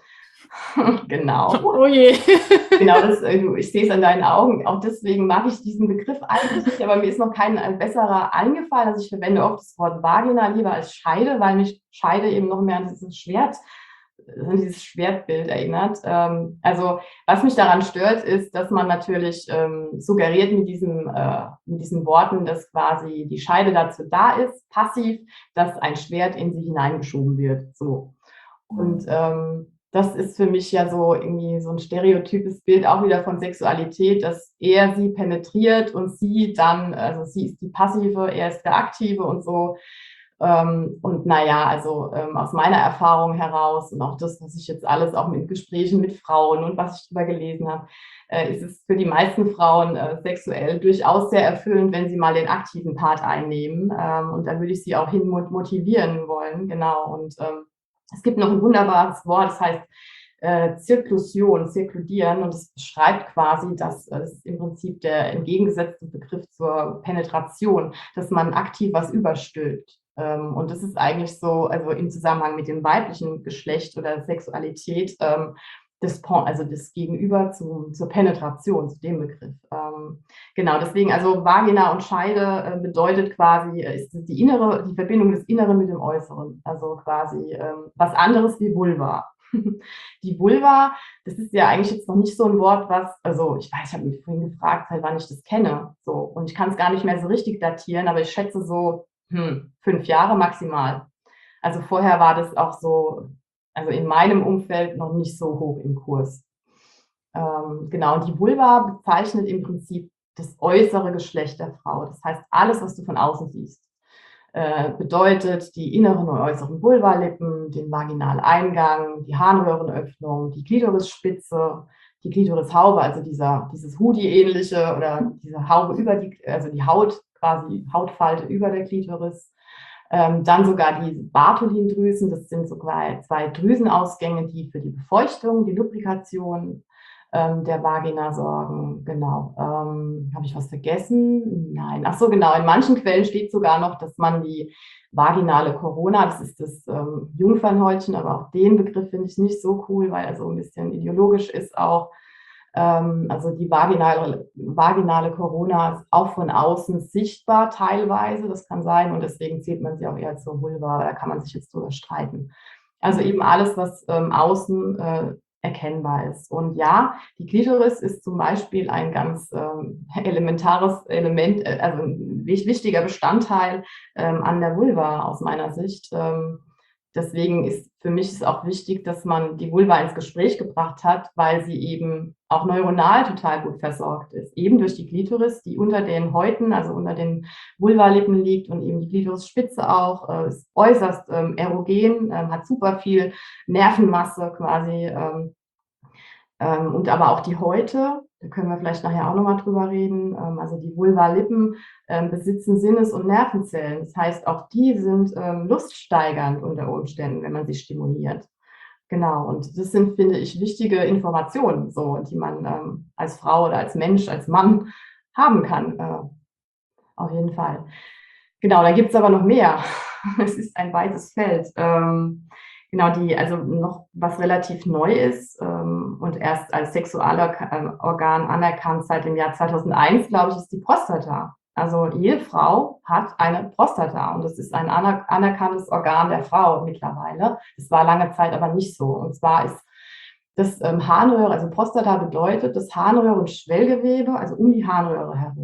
genau. Oh je. Genau, das, ich sehe es an deinen Augen. Auch deswegen mag ich diesen Begriff eigentlich nicht, aber mir ist noch kein ein besserer eingefallen. Also ich verwende oft das Wort Vagina lieber als Scheide, weil mich Scheide eben noch mehr an dieses Schwert, an dieses Schwertbild erinnert. Ähm, also was mich daran stört, ist, dass man natürlich ähm, suggeriert mit, diesem, äh, mit diesen Worten, dass quasi die Scheide dazu da ist, passiv, dass ein Schwert in sie hineingeschoben wird. So. Und ähm, das ist für mich ja so irgendwie so ein stereotypes Bild auch wieder von Sexualität, dass er sie penetriert und sie dann, also sie ist die Passive, er ist der Aktive und so. Ähm, und naja, also ähm, aus meiner Erfahrung heraus und auch das, was ich jetzt alles auch mit Gesprächen mit Frauen und was ich darüber gelesen habe, äh, ist es für die meisten Frauen äh, sexuell durchaus sehr erfüllend, wenn sie mal den aktiven Part einnehmen. Ähm, und da würde ich sie auch hin motivieren wollen, genau. Und ähm, es gibt noch ein wunderbares Wort, das heißt äh, Zirklusion, zirkludieren, und es beschreibt quasi, dass äh, das ist im Prinzip der entgegengesetzte Begriff zur Penetration, dass man aktiv was überstülpt. Ähm, und das ist eigentlich so, also im Zusammenhang mit dem weiblichen Geschlecht oder Sexualität, ähm, das, also das Gegenüber zu, zur Penetration, zu dem Begriff. Ähm, genau, deswegen, also Vagina und Scheide äh, bedeutet quasi, äh, ist die innere, die Verbindung des Inneren mit dem Äußeren. Also quasi ähm, was anderes wie Vulva. Die Vulva, das ist ja eigentlich jetzt noch nicht so ein Wort, was, also ich weiß, ich habe mich vorhin gefragt, seit wann ich das kenne. So, und ich kann es gar nicht mehr so richtig datieren, aber ich schätze so hm, fünf Jahre maximal. Also vorher war das auch so, also in meinem Umfeld noch nicht so hoch im Kurs. Ähm, genau, und die Vulva bezeichnet im Prinzip das äußere Geschlecht der Frau. Das heißt, alles, was du von außen siehst, äh, bedeutet die inneren und äußeren Vulvalippen, den Vaginaleingang, die Harnröhrenöffnung, die Klitorisspitze, die Klitorishaube, also dieser, dieses Hoodie-ähnliche oder diese Haube über die, also die Haut, quasi Hautfalte über der Klitoris. Ähm, dann sogar die Bartholindrüsen, das sind sogar zwei Drüsenausgänge, die für die Befeuchtung, die Lubrikation ähm, der Vagina sorgen. Genau. Ähm, habe ich was vergessen? Nein. Ach so, genau. In manchen Quellen steht sogar noch, dass man die vaginale Corona, das ist das ähm, Jungfernhäutchen, aber auch den Begriff finde ich nicht so cool, weil er so ein bisschen ideologisch ist auch. Ähm, also die vaginale, vaginale Corona ist auch von außen sichtbar teilweise, das kann sein, und deswegen zählt man sie auch eher zur Vulva, da kann man sich jetzt drüber streiten. Also eben alles, was ähm, außen äh, erkennbar ist. Und ja, die Klitoris ist zum Beispiel ein ganz ähm, elementares Element, äh, also ein wichtiger Bestandteil ähm, an der Vulva aus meiner Sicht. Ähm, deswegen ist für mich ist auch wichtig, dass man die Vulva ins Gespräch gebracht hat, weil sie eben auch neuronal total gut versorgt ist. Eben durch die Klitoris, die unter den Häuten, also unter den Vulvalippen liegt, und eben die Klitorisspitze auch, äh, ist äußerst ähm, erogen, ähm, hat super viel Nervenmasse quasi. Ähm, ähm, und aber auch die Häute, da können wir vielleicht nachher auch nochmal drüber reden. Ähm, also die Vulvalippen ähm, besitzen Sinnes- und Nervenzellen. Das heißt, auch die sind ähm, luststeigernd unter Umständen, wenn man sie stimuliert. Genau, und das sind, finde ich, wichtige Informationen, so, die man ähm, als Frau oder als Mensch, als Mann haben kann. Äh, auf jeden Fall. Genau, da gibt es aber noch mehr. Es ist ein weites Feld. Ähm, genau, die, also noch was relativ neu ist ähm, und erst als Sexualorgan anerkannt seit dem Jahr zweitausendeins, glaube ich, ist die Prostata. Also jede Frau hat eine Prostata, und das ist ein aner anerkanntes Organ der Frau mittlerweile. Das war lange Zeit aber nicht so. Und zwar ist das ähm, Harnröhre, also Prostata bedeutet das Harnröhre- und Schwellgewebe, also um die Harnröhre herum.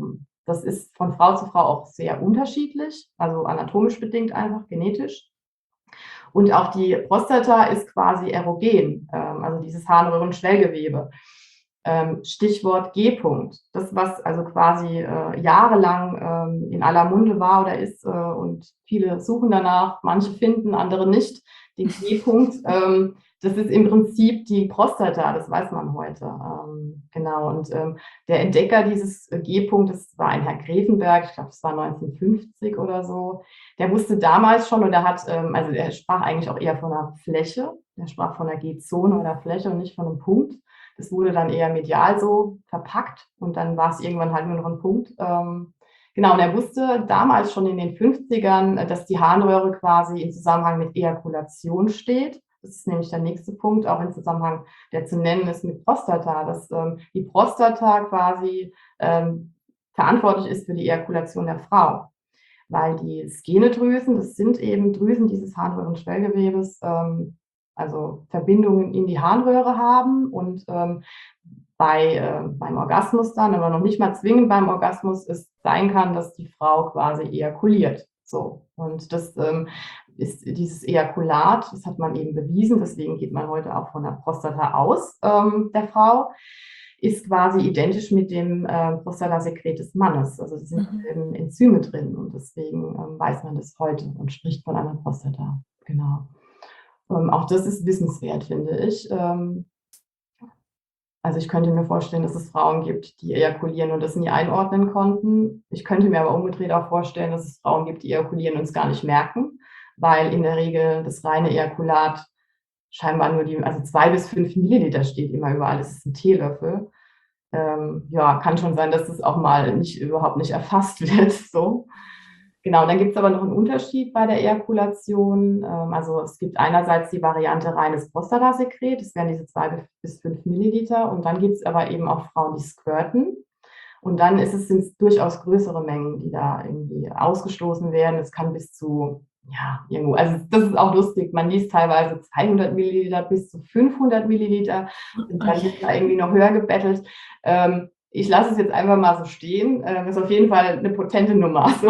Das ist von Frau zu Frau auch sehr unterschiedlich, also anatomisch bedingt einfach, genetisch. Und auch die Prostata ist quasi erogen, ähm, also dieses Harnröhrenschwellgewebe. Ähm, Stichwort G-Punkt. Das, was also quasi äh, jahrelang ähm, in aller Munde war oder ist äh, und viele suchen danach, manche finden, andere nicht, den G-Punkt. Ähm, das ist im Prinzip die Prostata, das weiß man heute. Ähm, genau, und ähm, der Entdecker dieses G-Punkt, das war ein Herr Grevenberg, ich glaube, das war neunzehnhundertfünfzig oder so. Der wusste damals schon, und er hat, ähm, also er sprach eigentlich auch eher von einer Fläche, er sprach von einer G-Zone oder Fläche und nicht von einem Punkt. Das wurde dann eher medial so verpackt und dann war es irgendwann halt nur noch ein Punkt. Ähm, genau, und er wusste damals schon in den fünfzigern, dass die Harnröhre quasi im Zusammenhang mit Ejakulation steht. Das ist nämlich der nächste Punkt, auch im Zusammenhang, der zu nennen ist mit Prostata, dass ähm, die Prostata quasi ähm, verantwortlich ist für die Ejakulation der Frau. Weil die Skenedrüsen, das sind eben Drüsen dieses Harnröhrenschwellgewebes, ähm, also Verbindungen in die Harnröhre haben und ähm, bei, äh, beim Orgasmus dann, aber noch nicht mal zwingend beim Orgasmus, es sein kann, dass die Frau quasi ejakuliert. So. Und das ähm, ist dieses Ejakulat, das hat man eben bewiesen, deswegen geht man heute auch von der Prostata aus, ähm, der Frau, ist quasi identisch mit dem äh, Prostatasekret des Mannes. Also es sind mhm. Enzyme drin und deswegen ähm, weiß man das heute und spricht von einer Prostata. Genau. Ähm, auch das ist wissenswert, finde ich. Ähm, also ich könnte mir vorstellen, dass es Frauen gibt, die ejakulieren und das nie einordnen konnten. Ich könnte mir aber umgedreht auch vorstellen, dass es Frauen gibt, die ejakulieren und es gar nicht merken, weil in der Regel das reine Ejakulat scheinbar nur die, also zwei bis fünf Milliliter steht immer überall. Das ist ein Teelöffel. Ähm, ja, kann schon sein, dass das auch mal nicht, überhaupt nicht erfasst wird. So. Genau, dann gibt es aber noch einen Unterschied bei der Ejakulation. Ähm, also es gibt einerseits die Variante reines Prostatasekret, das wären diese zwei bis fünf Milliliter. Und dann gibt es aber eben auch Frauen, die squirten. Und dann ist es, sind es durchaus größere Mengen, die da irgendwie ausgestoßen werden. Es kann bis zu, ja, irgendwo, also das ist auch lustig. Man liest teilweise zweihundert Milliliter bis zu fünfhundert Milliliter. Und dann wird da irgendwie noch höher gebettelt. Ähm, ich lasse es jetzt einfach mal so stehen. Ähm, ist auf jeden Fall eine potente Nummer. So.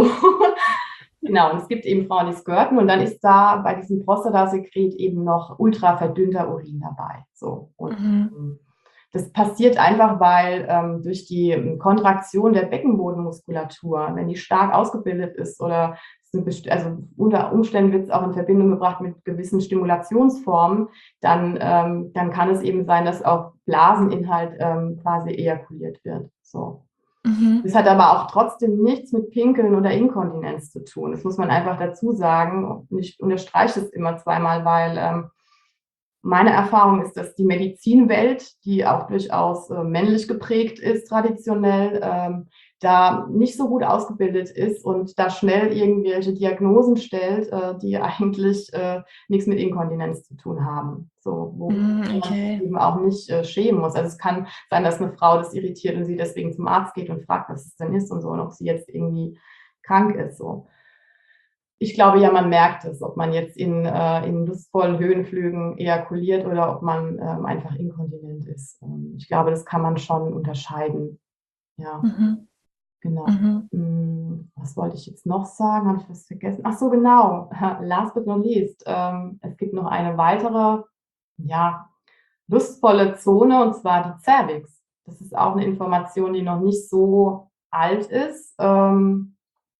Genau, und es gibt eben Frauen, die squirten und dann ist da bei diesem Prostatasekret eben noch ultra verdünnter Urin dabei. So. Und mhm. das passiert einfach, weil ähm, durch die Kontraktion der Beckenbodenmuskulatur, wenn die stark ausgebildet ist oder also unter Umständen wird es auch in Verbindung gebracht mit gewissen Stimulationsformen, dann, ähm, dann kann es eben sein, dass auch Blaseninhalt ähm, quasi ejakuliert wird. So. Mhm. Das hat aber auch trotzdem nichts mit Pinkeln oder Inkontinenz zu tun. Das muss man einfach dazu sagen. Und ich unterstreiche es immer zweimal, weil ähm, meine Erfahrung ist, dass die Medizinwelt, die auch durchaus äh, männlich geprägt ist, traditionell, ähm, da nicht so gut ausgebildet ist und da schnell irgendwelche Diagnosen stellt, äh, die eigentlich äh, nichts mit Inkontinenz zu tun haben. So, wo mm, okay. man sich eben auch nicht äh, schämen muss. Also es kann sein, dass eine Frau das irritiert und sie deswegen zum Arzt geht und fragt, was es denn ist und so und ob sie jetzt irgendwie krank ist. So. Ich glaube ja, man merkt es, ob man jetzt in, äh, in lustvollen Höhenflügen ejakuliert oder ob man ähm, einfach inkontinent ist. Und ich glaube, das kann man schon unterscheiden. Ja, mhm. genau. Mhm. Was wollte ich jetzt noch sagen? Habe ich was vergessen? Ach so, genau. Last but not least. Ähm, es gibt noch eine weitere, ja, lustvolle Zone und zwar die Cervix. Das ist auch eine Information, die noch nicht so alt ist. Ähm,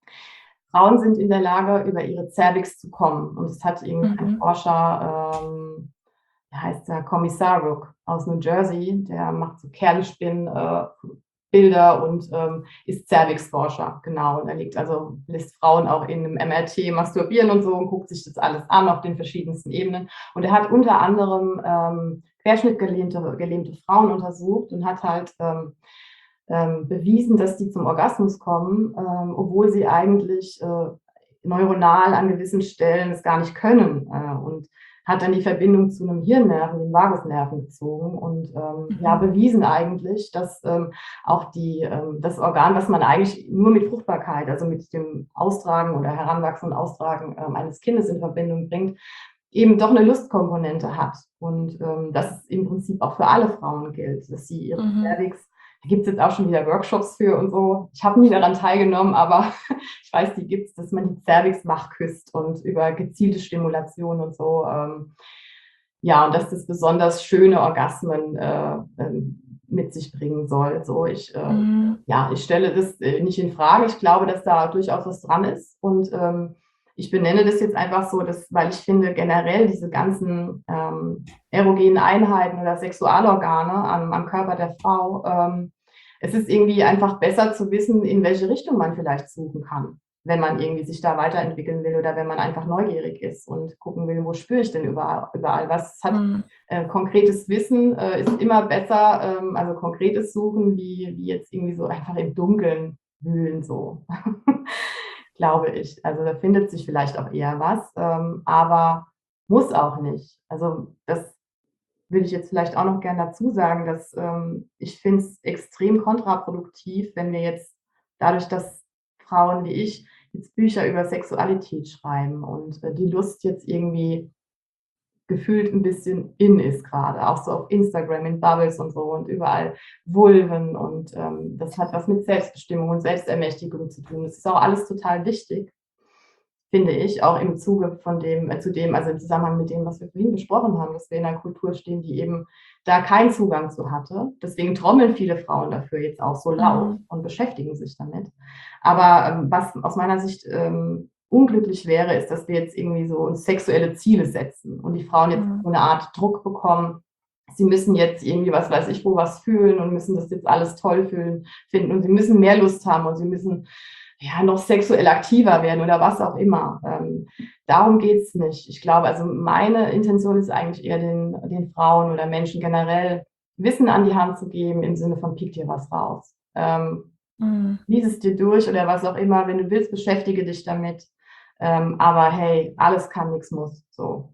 Frauen sind in der Lage, über ihre Cervix zu kommen. Und es hat irgendein mhm. Forscher, ähm, der heißt der Kommissar Rook aus New Jersey, der macht so Kerlspin-Bilder äh, und ähm, ist Cervix-Forscher, genau. Und er legt also, lässt Frauen auch in einem M R T masturbieren und so und guckt sich das alles an auf den verschiedensten Ebenen. Und er hat unter anderem ähm, querschnittgelähmte gelähmte Frauen untersucht und hat halt ähm, Ähm, bewiesen, dass die zum Orgasmus kommen, ähm, obwohl sie eigentlich äh, neuronal an gewissen Stellen es gar nicht können äh, und hat dann die Verbindung zu einem Hirnnerven, den Vagusnerven gezogen und ähm, mhm. ja, bewiesen eigentlich, dass ähm, auch die, ähm, das Organ, was man eigentlich nur mit Fruchtbarkeit, also mit dem Austragen oder Heranwachsen und Austragen ähm, eines Kindes in Verbindung bringt, eben doch eine Lustkomponente hat und ähm, dass es im Prinzip auch für alle Frauen gilt, dass sie ihre mhm. Cervix Da gibt es jetzt auch schon wieder Workshops für und so. Ich habe nie daran teilgenommen, aber ich weiß, die gibt es, dass man die Cervix wach küsst und über gezielte Stimulation und so. Ähm, ja, und dass das besonders schöne Orgasmen äh, ähm, mit sich bringen soll. So, ich, äh, Mhm. ja, ich stelle das äh, nicht in Frage. Ich glaube, dass da durchaus was dran ist. Und ähm, ich benenne das jetzt einfach so, dass, weil ich finde, generell diese ganzen ähm, erogenen Einheiten oder Sexualorgane am, am Körper der Frau, ähm, es ist irgendwie einfach besser zu wissen, in welche Richtung man vielleicht suchen kann, wenn man irgendwie sich da weiterentwickeln will oder wenn man einfach neugierig ist und gucken will, wo spüre ich denn überall, überall was. Hat Mhm. äh, konkretes Wissen äh, ist immer besser, ähm, also konkretes Suchen, wie, wie jetzt irgendwie so einfach im Dunkeln wühlen, so. Glaube ich. Also da findet sich vielleicht auch eher was, ähm, aber muss auch nicht. Also das würde ich jetzt vielleicht auch noch gern dazu sagen, dass ähm, ich finde es extrem kontraproduktiv, wenn wir jetzt dadurch, dass Frauen wie ich jetzt Bücher über Sexualität schreiben und äh, die Lust jetzt irgendwie gefühlt ein bisschen in ist gerade, auch so auf Instagram, in Bubbles und so und überall Vulven und ähm, das hat was mit Selbstbestimmung und Selbstermächtigung zu tun. Das ist auch alles total wichtig, finde ich, auch im Zuge von dem, äh, zu dem, also im Zusammenhang mit dem, was wir vorhin besprochen haben, dass wir in einer Kultur stehen, die eben da keinen Zugang zu hatte. Deswegen trommeln viele Frauen dafür jetzt auch so laut Mhm. und beschäftigen sich damit. Aber ähm, was aus meiner Sicht ähm, unglücklich wäre, ist, dass wir jetzt irgendwie so uns sexuelle Ziele setzen und die Frauen jetzt Mhm. so eine Art Druck bekommen. Sie müssen jetzt irgendwie, was weiß ich, wo was fühlen und müssen das jetzt alles toll fühlen, finden und sie müssen mehr Lust haben und sie müssen ja, noch sexuell aktiver werden oder was auch immer. Ähm, darum geht es nicht. Ich glaube, also meine Intention ist eigentlich eher den, den Frauen oder Menschen generell Wissen an die Hand zu geben im Sinne von pick dir was raus. Ähm, Mhm. lies es dir durch oder was auch immer. Wenn du willst, beschäftige dich damit. Ähm, aber hey, alles kann, nichts muss. So.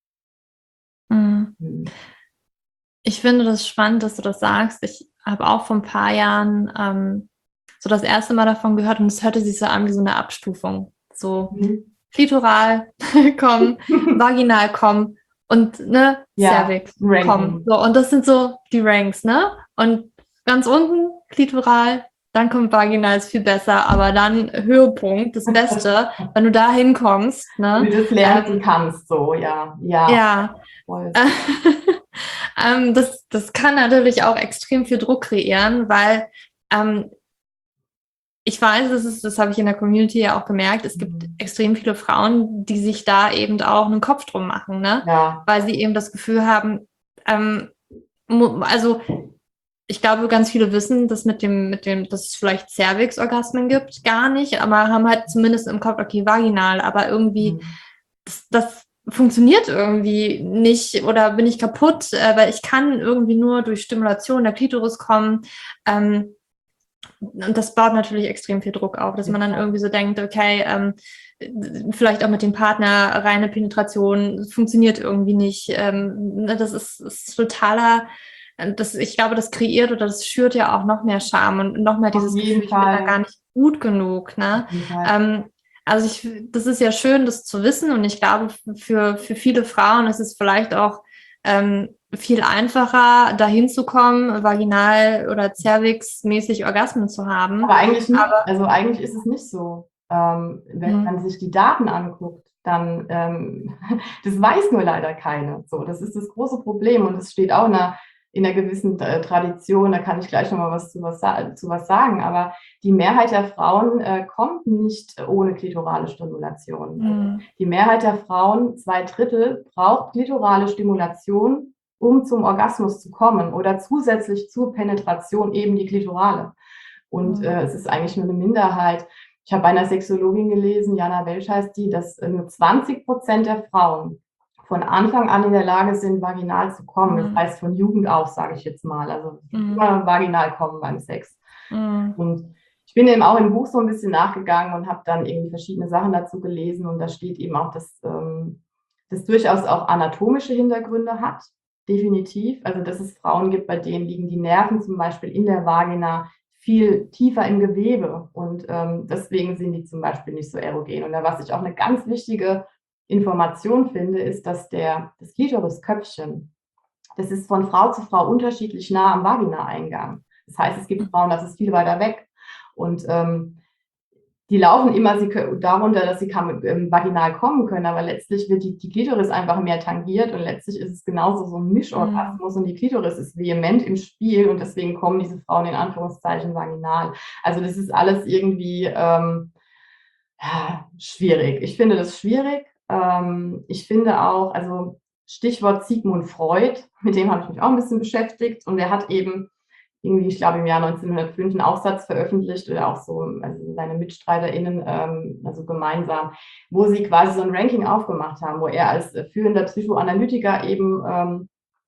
Mhm. Hm. Ich finde das spannend, dass du das sagst. Ich habe auch vor ein paar Jahren ähm, so das erste Mal davon gehört und es hörte sich so an wie so eine Abstufung. So Mhm. klitoral kommen, vaginal kommen und ne, Ja, Cervix kommen. Ranking. So, und das sind so die Ranks, ne? Und ganz unten klitoral, dann kommt vaginal, ist viel besser, aber dann Höhepunkt, das Beste, wenn du da hinkommst, Wenn ne? du das Ähm, lernen kannst, so, ja. Ja, ja, voll. ähm, das, das kann natürlich auch extrem viel Druck kreieren, weil ähm, ich weiß, das ist, das habe ich in der Community ja auch gemerkt, es gibt Mhm. extrem viele Frauen, die sich da eben auch einen Kopf drum machen, ne? Ja. Weil sie eben das Gefühl haben, ähm, also ich glaube, ganz viele wissen, dass mit dem, mit dem, dass es vielleicht Cervix-Orgasmen gibt, gar nicht, aber haben halt zumindest im Kopf, okay, vaginal, aber irgendwie, Mhm. das, das funktioniert irgendwie nicht oder bin ich kaputt, äh, weil ich kann irgendwie nur durch Stimulation der Klitoris kommen. Ähm, und das baut natürlich extrem viel Druck auf, dass man dann irgendwie so denkt, okay, ähm, vielleicht auch mit dem Partner reine Penetration funktioniert irgendwie nicht. Ähm, das ist, ist totaler, das, ich glaube, das kreiert oder das schürt ja auch noch mehr Scham und noch mehr Auf dieses Gefühl, jeden ich bin da gar Fall. nicht gut genug. Auf Ne? jeden Fall. Ähm, also ich, das ist ja schön, das zu wissen und ich glaube, für, für viele Frauen ist es vielleicht auch ähm, viel einfacher, dahin zu kommen, vaginal oder cervix-mäßig Orgasmen zu haben. Aber eigentlich nicht. Aber Also eigentlich ist es nicht so. Ähm, wenn mh, man sich die Daten anguckt, dann, ähm, das weiß nur leider keiner. So, das ist das große Problem und es steht auch in einer, in einer gewissen äh, Tradition, da kann ich gleich nochmal was zu, was zu was sagen, aber die Mehrheit der Frauen äh, kommt nicht ohne klitorale Stimulation. Also mh, die Mehrheit der Frauen, zwei Drittel, braucht klitorale Stimulation, um zum Orgasmus zu kommen oder zusätzlich zur Penetration eben die Klitorale. Und mh, äh, es ist eigentlich nur eine Minderheit. Ich habe bei einer Sexologin gelesen, Jana Welsch heißt die, dass äh, nur zwanzig Prozent der Frauen von Anfang an in der Lage sind, vaginal zu kommen. Das mh, heißt von Jugend auf, sage ich jetzt mal. Also mh, immer vaginal kommen beim Sex. mh, Und ich bin eben auch im Buch so ein bisschen nachgegangen und habe dann irgendwie verschiedene Sachen dazu gelesen. Und da steht eben auch, dass ähm, das durchaus auch anatomische Hintergründe hat. Definitiv. Also, dass es Frauen gibt, bei denen liegen die Nerven zum Beispiel in der Vagina viel tiefer im Gewebe. Und ähm, deswegen sind die zum Beispiel nicht so erogen. Und da, was ich auch eine ganz wichtige Information finde, ist, dass der, das Klitorisköpfchen, das ist von Frau zu Frau unterschiedlich nah am Vaginaeingang. Das heißt, es gibt Frauen, das ist viel weiter weg. Und ähm, die laufen immer sie können, darunter, dass sie kann, ähm, vaginal kommen können, aber letztlich wird die, die Klitoris einfach mehr tangiert und letztlich ist es genauso so ein Mischorgasmus und die Klitoris ist vehement im Spiel und deswegen kommen diese Frauen in Anführungszeichen vaginal. Also das ist alles irgendwie ähm, ja, schwierig. Ich finde das schwierig. Ähm, ich finde auch, also Stichwort Sigmund Freud, mit dem habe ich mich auch ein bisschen beschäftigt und der hat eben irgendwie, ich glaube, im Jahr neunzehnhundertfünf einen Aufsatz veröffentlicht oder auch so, also seine MitstreiterInnen, ähm, also gemeinsam, wo sie quasi so ein Ranking aufgemacht haben, wo er als führender Psychoanalytiker eben ähm,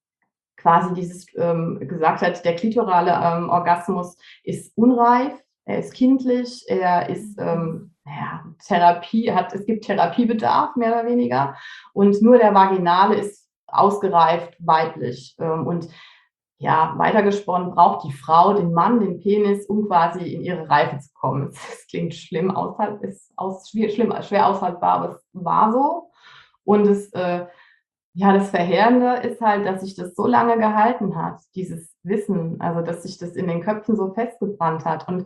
quasi dieses ähm, gesagt hat, der klitorale ähm, Orgasmus ist unreif, er ist kindlich, er ist ähm, ja, Therapie, hat, es gibt Therapiebedarf, mehr oder weniger, und nur der vaginale ist ausgereift weiblich. Ähm, und ja, weitergesponnen, braucht die Frau den Mann, den Penis, um quasi in ihre Reife zu kommen. Das klingt schlimm, aushalt, ist aus, schwer, schlimm, schwer aushaltbar, aber es war so. Und es, äh, ja, das Verheerende ist halt, dass sich das so lange gehalten hat, dieses Wissen, also dass sich das in den Köpfen so festgebrannt hat. Und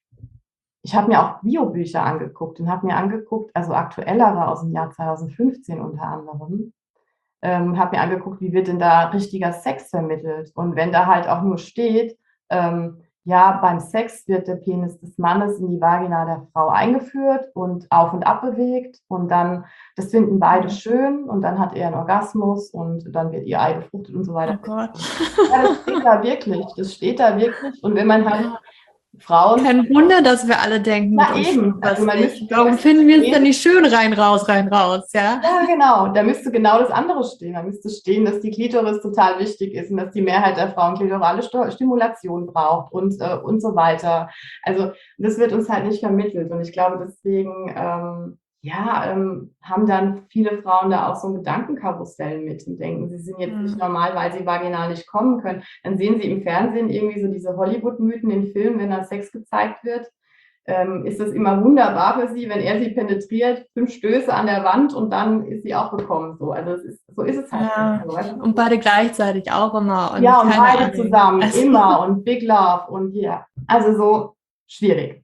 ich habe mir auch Biobücher angeguckt und habe mir angeguckt, also aktuellere aus dem Jahr zweitausendfünfzehn unter anderem, ähm, habe mir angeguckt, wie wird denn da richtiger Sex vermittelt. Und wenn da halt auch nur steht, ähm, ja, beim Sex wird der Penis des Mannes in die Vagina der Frau eingeführt und auf und ab bewegt und dann, das finden beide schön und dann hat er einen Orgasmus und dann wird ihr Ei befruchtet und so weiter. Oh Gott. Ja, das steht da wirklich, das steht da wirklich. Und wenn man halt Frauen... Kein Wunder, dass wir alle denken, Na mit uns eben, also man nicht. müsste, Warum finden wir es denn nicht schön rein, raus, rein, raus, ja? Ja, genau. Da müsste genau das andere stehen. Da müsste stehen, dass die Klitoris total wichtig ist und dass die Mehrheit der Frauen klitorale Stimulation braucht und, äh, und so weiter. Also das wird uns halt nicht vermittelt. Und ich glaube, deswegen ähm, ja, ähm, haben dann viele Frauen da auch so ein Gedankenkarussell mit und denken, sie sind jetzt nicht normal, weil sie vaginal nicht kommen können. Dann sehen sie im Fernsehen irgendwie so diese Hollywood-Mythen in Filmen, wenn da Sex gezeigt wird. Ähm, ist das immer wunderbar für sie, wenn er sie penetriert, fünf Stöße an der Wand und dann ist sie auch gekommen. So, also es ist, so ist es halt. Ja. Also, weißt du? Und beide gleichzeitig auch immer. Und ja, und keine beide Ahnung. zusammen, Also, immer und Big Love und ja. Yeah. Also so schwierig.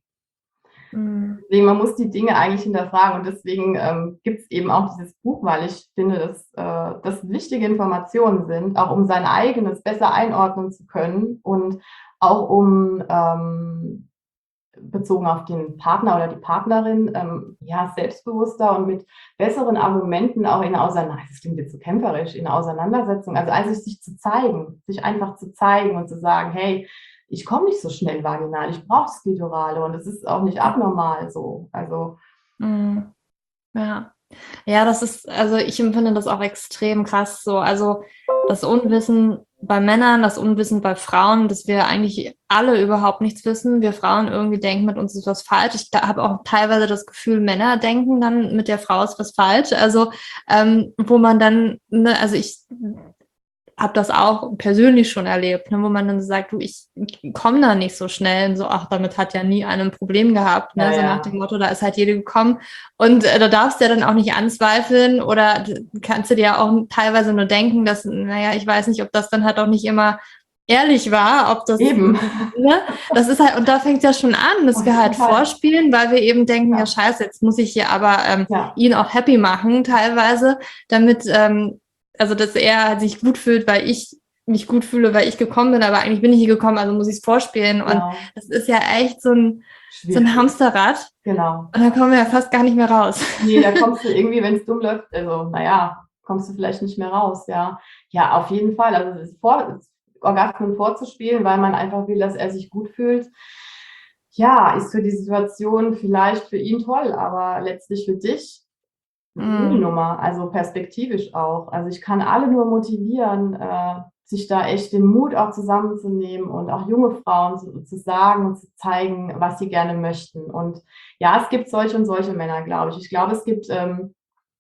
mm. Deswegen, man muss die Dinge eigentlich hinterfragen und deswegen ähm, gibt es eben auch dieses Buch, weil ich finde, dass äh, das wichtige Informationen sind, auch um sein eigenes besser einordnen zu können und auch um ähm, bezogen auf den Partner oder die Partnerin, ähm, ja, selbstbewusster und mit besseren Argumenten auch in Auseinandersetzung, das klingt jetzt so kämpferisch, in Auseinandersetzung, also also sich zu zeigen, sich einfach zu zeigen und zu sagen, hey, ich komme nicht so schnell vaginal, ich brauche das Klitorale und es ist auch nicht abnormal so, also. Mm. Ja. Ja, das ist, also ich empfinde das auch extrem krass so, also das Unwissen bei Männern, das Unwissen bei Frauen, dass wir eigentlich alle überhaupt nichts wissen. Wir Frauen irgendwie denken, mit uns ist was falsch. Ich habe auch teilweise das Gefühl, Männer denken dann, mit der Frau ist was falsch. Also ähm, wo man dann, ne, also ich habe das auch persönlich schon erlebt, ne, wo man dann sagt, du, ich komme da nicht so schnell und so, ach, damit hat ja nie einer ein Problem gehabt, ne, Ja, so ja. nach dem Motto, da ist halt jede gekommen und äh, da darfst du ja dann auch nicht anzweifeln oder kannst du dir ja auch teilweise nur denken, dass, naja, ich weiß nicht, ob das dann halt auch nicht immer ehrlich war, ob das, Eben. ne, das ist halt, und da fängt es ja schon an, dass Auf wir jeden halt Fall. vorspielen, weil wir eben denken, ja, Ja. scheiße, jetzt muss ich hier aber ähm, Ja. ihn auch happy machen teilweise, damit, ähm, also dass er sich gut fühlt, weil ich mich gut fühle, weil ich gekommen bin, aber eigentlich bin ich hier gekommen, also muss ich es vorspielen. Und Genau. das ist ja echt so ein, so Schwierig. ein Hamsterrad. Genau. Und da kommen wir ja fast gar nicht mehr raus. Nee, da kommst du irgendwie, wenn es dumm läuft, also naja, kommst du vielleicht nicht mehr raus, ja. Ja, auf jeden Fall. Also das vor, Orgasmen vorzuspielen, weil man einfach will, dass er sich gut fühlt. Ja, ist für die Situation vielleicht für ihn toll, aber letztlich für dich eine Mm. Nummer, also perspektivisch auch. Also ich kann alle nur motivieren, äh, sich da echt den Mut auch zusammenzunehmen und auch junge Frauen zu, zu sagen und zu zeigen, was sie gerne möchten. Und ja, es gibt solche und solche Männer, glaube ich. Ich glaube, es gibt ähm,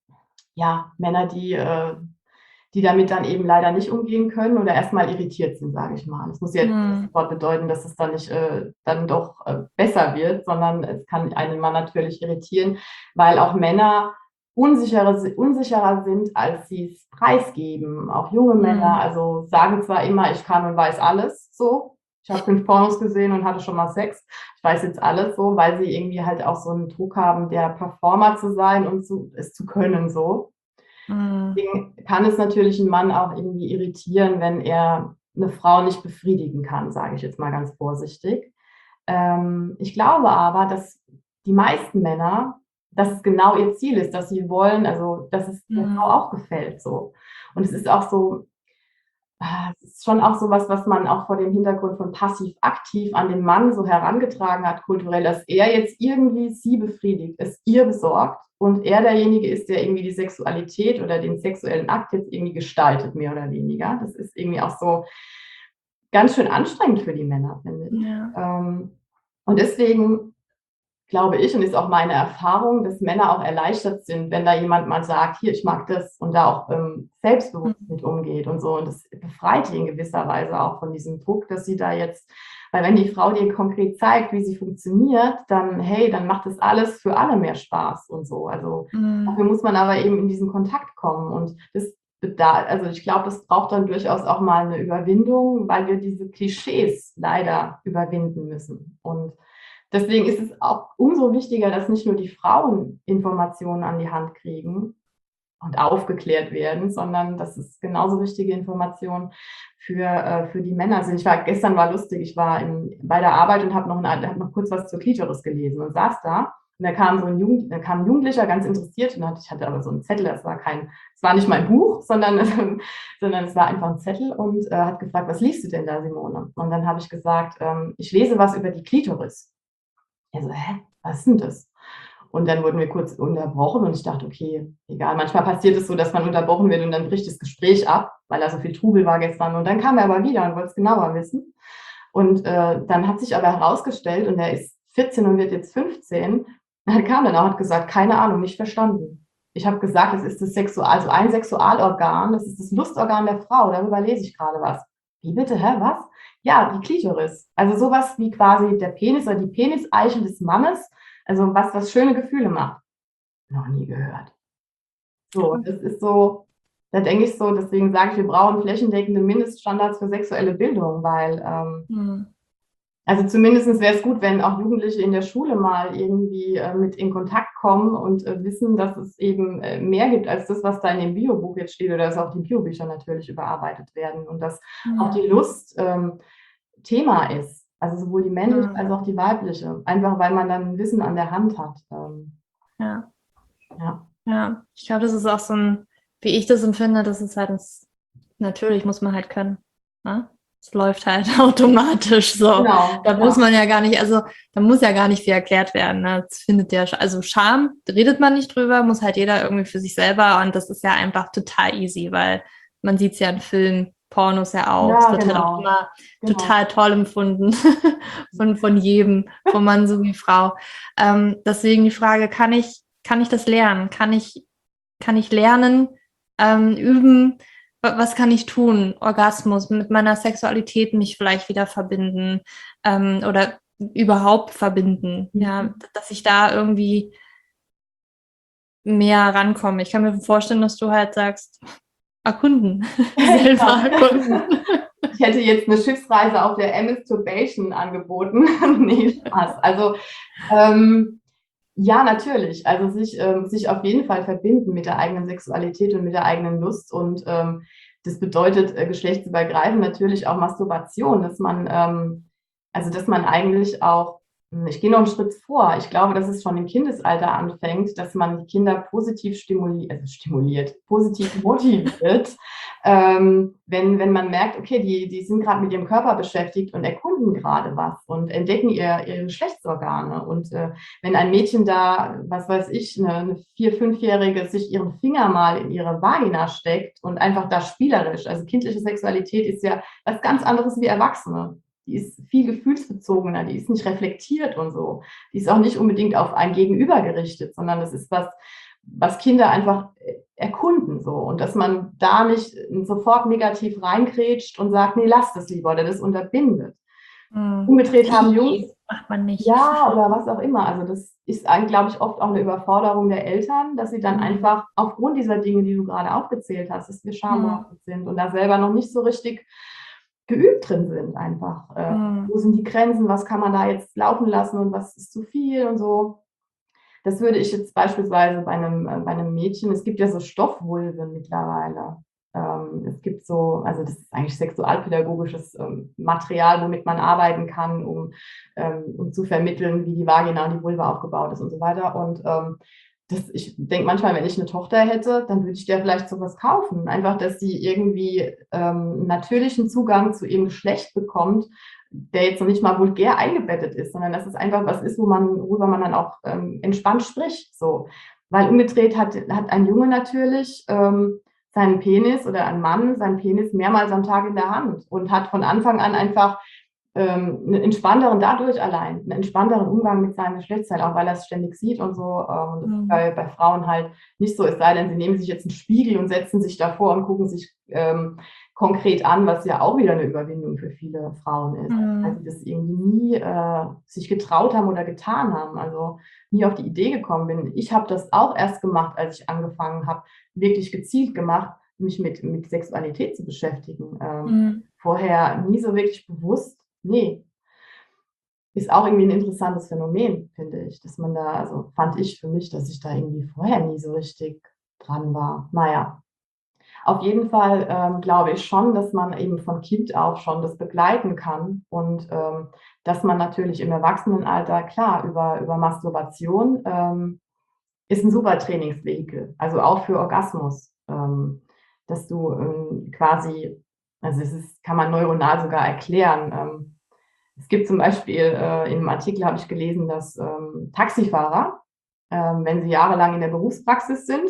ja Männer, die, äh, die damit dann eben leider nicht umgehen können oder erstmal irritiert sind, sage ich mal. Das muss jetzt Mm. nicht sofort bedeuten, dass es dann nicht äh, dann doch äh, besser wird, sondern es kann einen Mann natürlich irritieren, weil auch Männer unsicherer, unsicherer sind, als sie es preisgeben. Auch junge Mm. Männer, also sagen zwar immer, ich kann und weiß alles, so, ich habe fünf Pornos gesehen und hatte schon mal Sex. Ich weiß jetzt alles so, weil sie irgendwie halt auch so einen Druck haben, der Performer zu sein und zu, es zu können so. Mhm. Deswegen kann es natürlich einen Mann auch irgendwie irritieren, wenn er eine Frau nicht befriedigen kann, sage ich jetzt mal ganz vorsichtig. Ähm, ich glaube aber, dass die meisten Männer, dass es genau ihr Ziel ist, dass sie wollen, also dass es der Frau Mhm. auch gefällt so. Und es ist auch so, ah, es ist schon auch so was, was man auch vor dem Hintergrund von passiv-aktiv an den Mann so herangetragen hat, kulturell, dass er jetzt irgendwie sie befriedigt, es ihr besorgt und er derjenige ist, der irgendwie die Sexualität oder den sexuellen Akt jetzt irgendwie gestaltet, mehr oder weniger. Das ist irgendwie auch so ganz schön anstrengend für die Männer, finde ich. Ja. Ähm, und deswegen glaube ich, und ist auch meine Erfahrung, dass Männer auch erleichtert sind, wenn da jemand mal sagt, hier, ich mag das und da auch ähm, selbstbewusst Mhm. mit umgeht und so. Und das befreit die in gewisser Weise auch von diesem Druck, dass sie da jetzt, weil wenn die Frau dir konkret zeigt, wie sie funktioniert, dann, hey, dann macht das alles für alle mehr Spaß und so. Also dafür Mhm. muss man aber eben in diesen Kontakt kommen. Und das da, also ich glaube, das braucht dann durchaus auch mal eine Überwindung, weil wir diese Klischees leider überwinden müssen. Und deswegen ist es auch umso wichtiger, dass nicht nur die Frauen Informationen an die Hand kriegen und aufgeklärt werden, sondern dass es genauso wichtige Informationen für, äh, für die Männer sind. Ich war, gestern war lustig, ich war in, bei der Arbeit und habe noch, ein- hab noch kurz was zur Klitoris gelesen und saß da. Und da kam so ein, Jugend, da kam ein Jugendlicher, ganz interessiert, und ich hatte aber so einen Zettel, das war kein, es war nicht mein Buch, sondern, sondern es war einfach ein Zettel und äh, hat gefragt, was liest du denn da, Simone? Und dann habe ich gesagt, ähm, ich lese was über die Klitoris. Er so: „Hä, was ist denn das?“ Und dann wurden wir kurz unterbrochen und ich dachte: „Okay, egal.“ Manchmal passiert es so, dass man unterbrochen wird und dann bricht das Gespräch ab, weil da so viel Trubel war gestern. Und dann kam er aber wieder und wollte es genauer wissen. Und, äh, dann hat sich aber herausgestellt, und er ist vierzehn und wird jetzt fünfzehn, er kam dann auch, hat gesagt: „Keine Ahnung, nicht verstanden.“ Ich habe gesagt, das ist das Sexual also ein Sexualorgan, das ist das Lustorgan der Frau, darüber lese ich gerade was. Wie bitte? Hä, was? Ja, die Klitoris. Also sowas wie quasi der Penis oder die Peniseichel des Mannes, also was, was schöne Gefühle macht. Noch nie gehört. So, das ist so, da denke ich so, deswegen sage ich, wir brauchen flächendeckende Mindeststandards für sexuelle Bildung, weil, ähm, Mhm. also zumindest wäre es gut, wenn auch Jugendliche in der Schule mal irgendwie äh, mit in Kontakt kommen und äh, wissen, dass es eben äh, mehr gibt als das, was da in dem Biobuch jetzt steht, oder dass auch die Biobücher natürlich überarbeitet werden und dass auch Mhm. die Lust ähm, Thema ist. Also sowohl die männliche Mhm. als auch die weibliche. Einfach weil man dann Wissen an der Hand hat. Ähm, Ja. ja. Ja. Ich glaube, das ist auch so ein, wie ich das empfinde, das ist halt, das, natürlich muss man halt können. Ne? Es läuft halt automatisch so. Genau, Da muss ja. man ja gar nicht, also da muss ja gar nicht viel erklärt werden. Ne? Das findet ja, also Scham, redet man nicht drüber, muss halt jeder irgendwie für sich selber, und das ist ja einfach total easy, weil man sieht es ja in Filmen, Pornos ja auch. Es Ja, wird halt auch genau. immer Genau. total toll empfunden von, von jedem, von Mann sowie Frau. Ähm, deswegen die Frage, kann ich, kann ich das lernen? Kann ich, kann ich lernen, ähm, üben? Was kann ich tun? Orgasmus, mit meiner Sexualität mich vielleicht wieder verbinden, ähm, oder überhaupt verbinden, ja, Mhm. dass ich da irgendwie mehr rankomme. Ich kann mir vorstellen, dass du halt sagst, erkunden, selber erkunden. Ich hätte jetzt eine Schiffsreise auf der Emancipation angeboten. Nee, Spaß. Also, ähm, ja, natürlich. Also sich, ähm, sich auf jeden Fall verbinden mit der eigenen Sexualität und mit der eigenen Lust. Und ähm, das bedeutet äh, geschlechtsübergreifend natürlich auch Masturbation, dass man, ähm, also dass man eigentlich auch, hm, ich gehe noch einen Schritt vor. Ich glaube, dass es schon im Kindesalter anfängt, dass man die Kinder positiv stimuliert, also stimuliert, positiv motiviert, ähm, wenn, wenn man merkt, okay, die, die sind gerade mit ihrem Körper beschäftigt und erkunden gerade was und entdecken ihr, ihre Geschlechtsorgane. Und äh, wenn ein Mädchen da, was weiß ich, eine, eine vier-, fünfjährige sich ihren Finger mal in ihre Vagina steckt und einfach da spielerisch, also kindliche Sexualität ist ja was ganz anderes wie Erwachsene. Die ist viel gefühlsbezogener, die ist nicht reflektiert und so. Die ist auch nicht unbedingt auf ein Gegenüber gerichtet, sondern das ist was, was Kinder einfach erkunden so. Und dass man da nicht sofort negativ reingrätscht und sagt, nee, lass das lieber, oder das unterbindet. Hm. Umgedreht haben Jungs, Macht man nicht. ja, oder was auch immer. Also das ist eigentlich, glaube ich, oft auch eine Überforderung der Eltern, dass sie dann Hm. einfach aufgrund dieser Dinge, die du gerade aufgezählt hast, dass wir Hm. schambehaftet sind und da selber noch nicht so richtig geübt drin sind einfach. Äh, Mhm. Wo sind die Grenzen, was kann man da jetzt laufen lassen und was ist zu viel und so. Das würde ich jetzt beispielsweise bei einem, äh, bei einem Mädchen, es gibt ja so Stoffvulven mittlerweile. Ähm, es gibt so, also das ist eigentlich sexualpädagogisches ähm, Material, womit man arbeiten kann, um, ähm, um zu vermitteln, wie die Vagina und die Vulva aufgebaut ist und so weiter. Und ähm, das, ich denke manchmal, wenn ich eine Tochter hätte, dann würde ich der vielleicht sowas kaufen. Einfach, dass sie irgendwie ähm, natürlichen Zugang zu ihrem Geschlecht bekommt, der jetzt noch nicht mal vulgär eingebettet ist, sondern dass es einfach was ist, wo man, worüber man dann auch ähm, entspannt spricht. So. Weil umgedreht hat, hat ein Junge natürlich ähm, seinen Penis oder ein Mann seinen Penis mehrmals am Tag in der Hand und hat von Anfang an einfach ähm, einen entspannteren, dadurch allein, einen entspannteren Umgang mit seinem Geschlechtsteil, auch weil er es ständig sieht und so. Ähm, das ist bei, bei Frauen halt nicht so, es sei denn, sie nehmen sich jetzt einen Spiegel und setzen sich davor und gucken sich ähm, konkret an, was ja auch wieder eine Überwindung für viele Frauen ist, weil sie das irgendwie nie äh, sich getraut haben oder getan haben, also nie auf die Idee gekommen bin. Ich habe das auch erst gemacht, als ich angefangen habe, wirklich gezielt gemacht, mich mit, mit Sexualität zu beschäftigen. Ähm, Mhm. Vorher nie so wirklich bewusst. Nee, ist auch irgendwie ein interessantes Phänomen, finde ich, dass man da, also fand ich für mich, dass ich da irgendwie vorher nie so richtig dran war. Naja, auf jeden Fall ähm, glaube ich schon, dass man eben von Kind auf schon das begleiten kann und ähm, dass man natürlich im Erwachsenenalter, klar, über, über Masturbation ähm, ist ein super Trainingsvehikel, also auch für Orgasmus, ähm, dass du ähm, quasi, also es ist, kann man neuronal sogar erklären. Ähm, es gibt zum Beispiel, äh, in einem Artikel habe ich gelesen, dass ähm, Taxifahrer, ähm, wenn sie jahrelang in der Berufspraxis sind,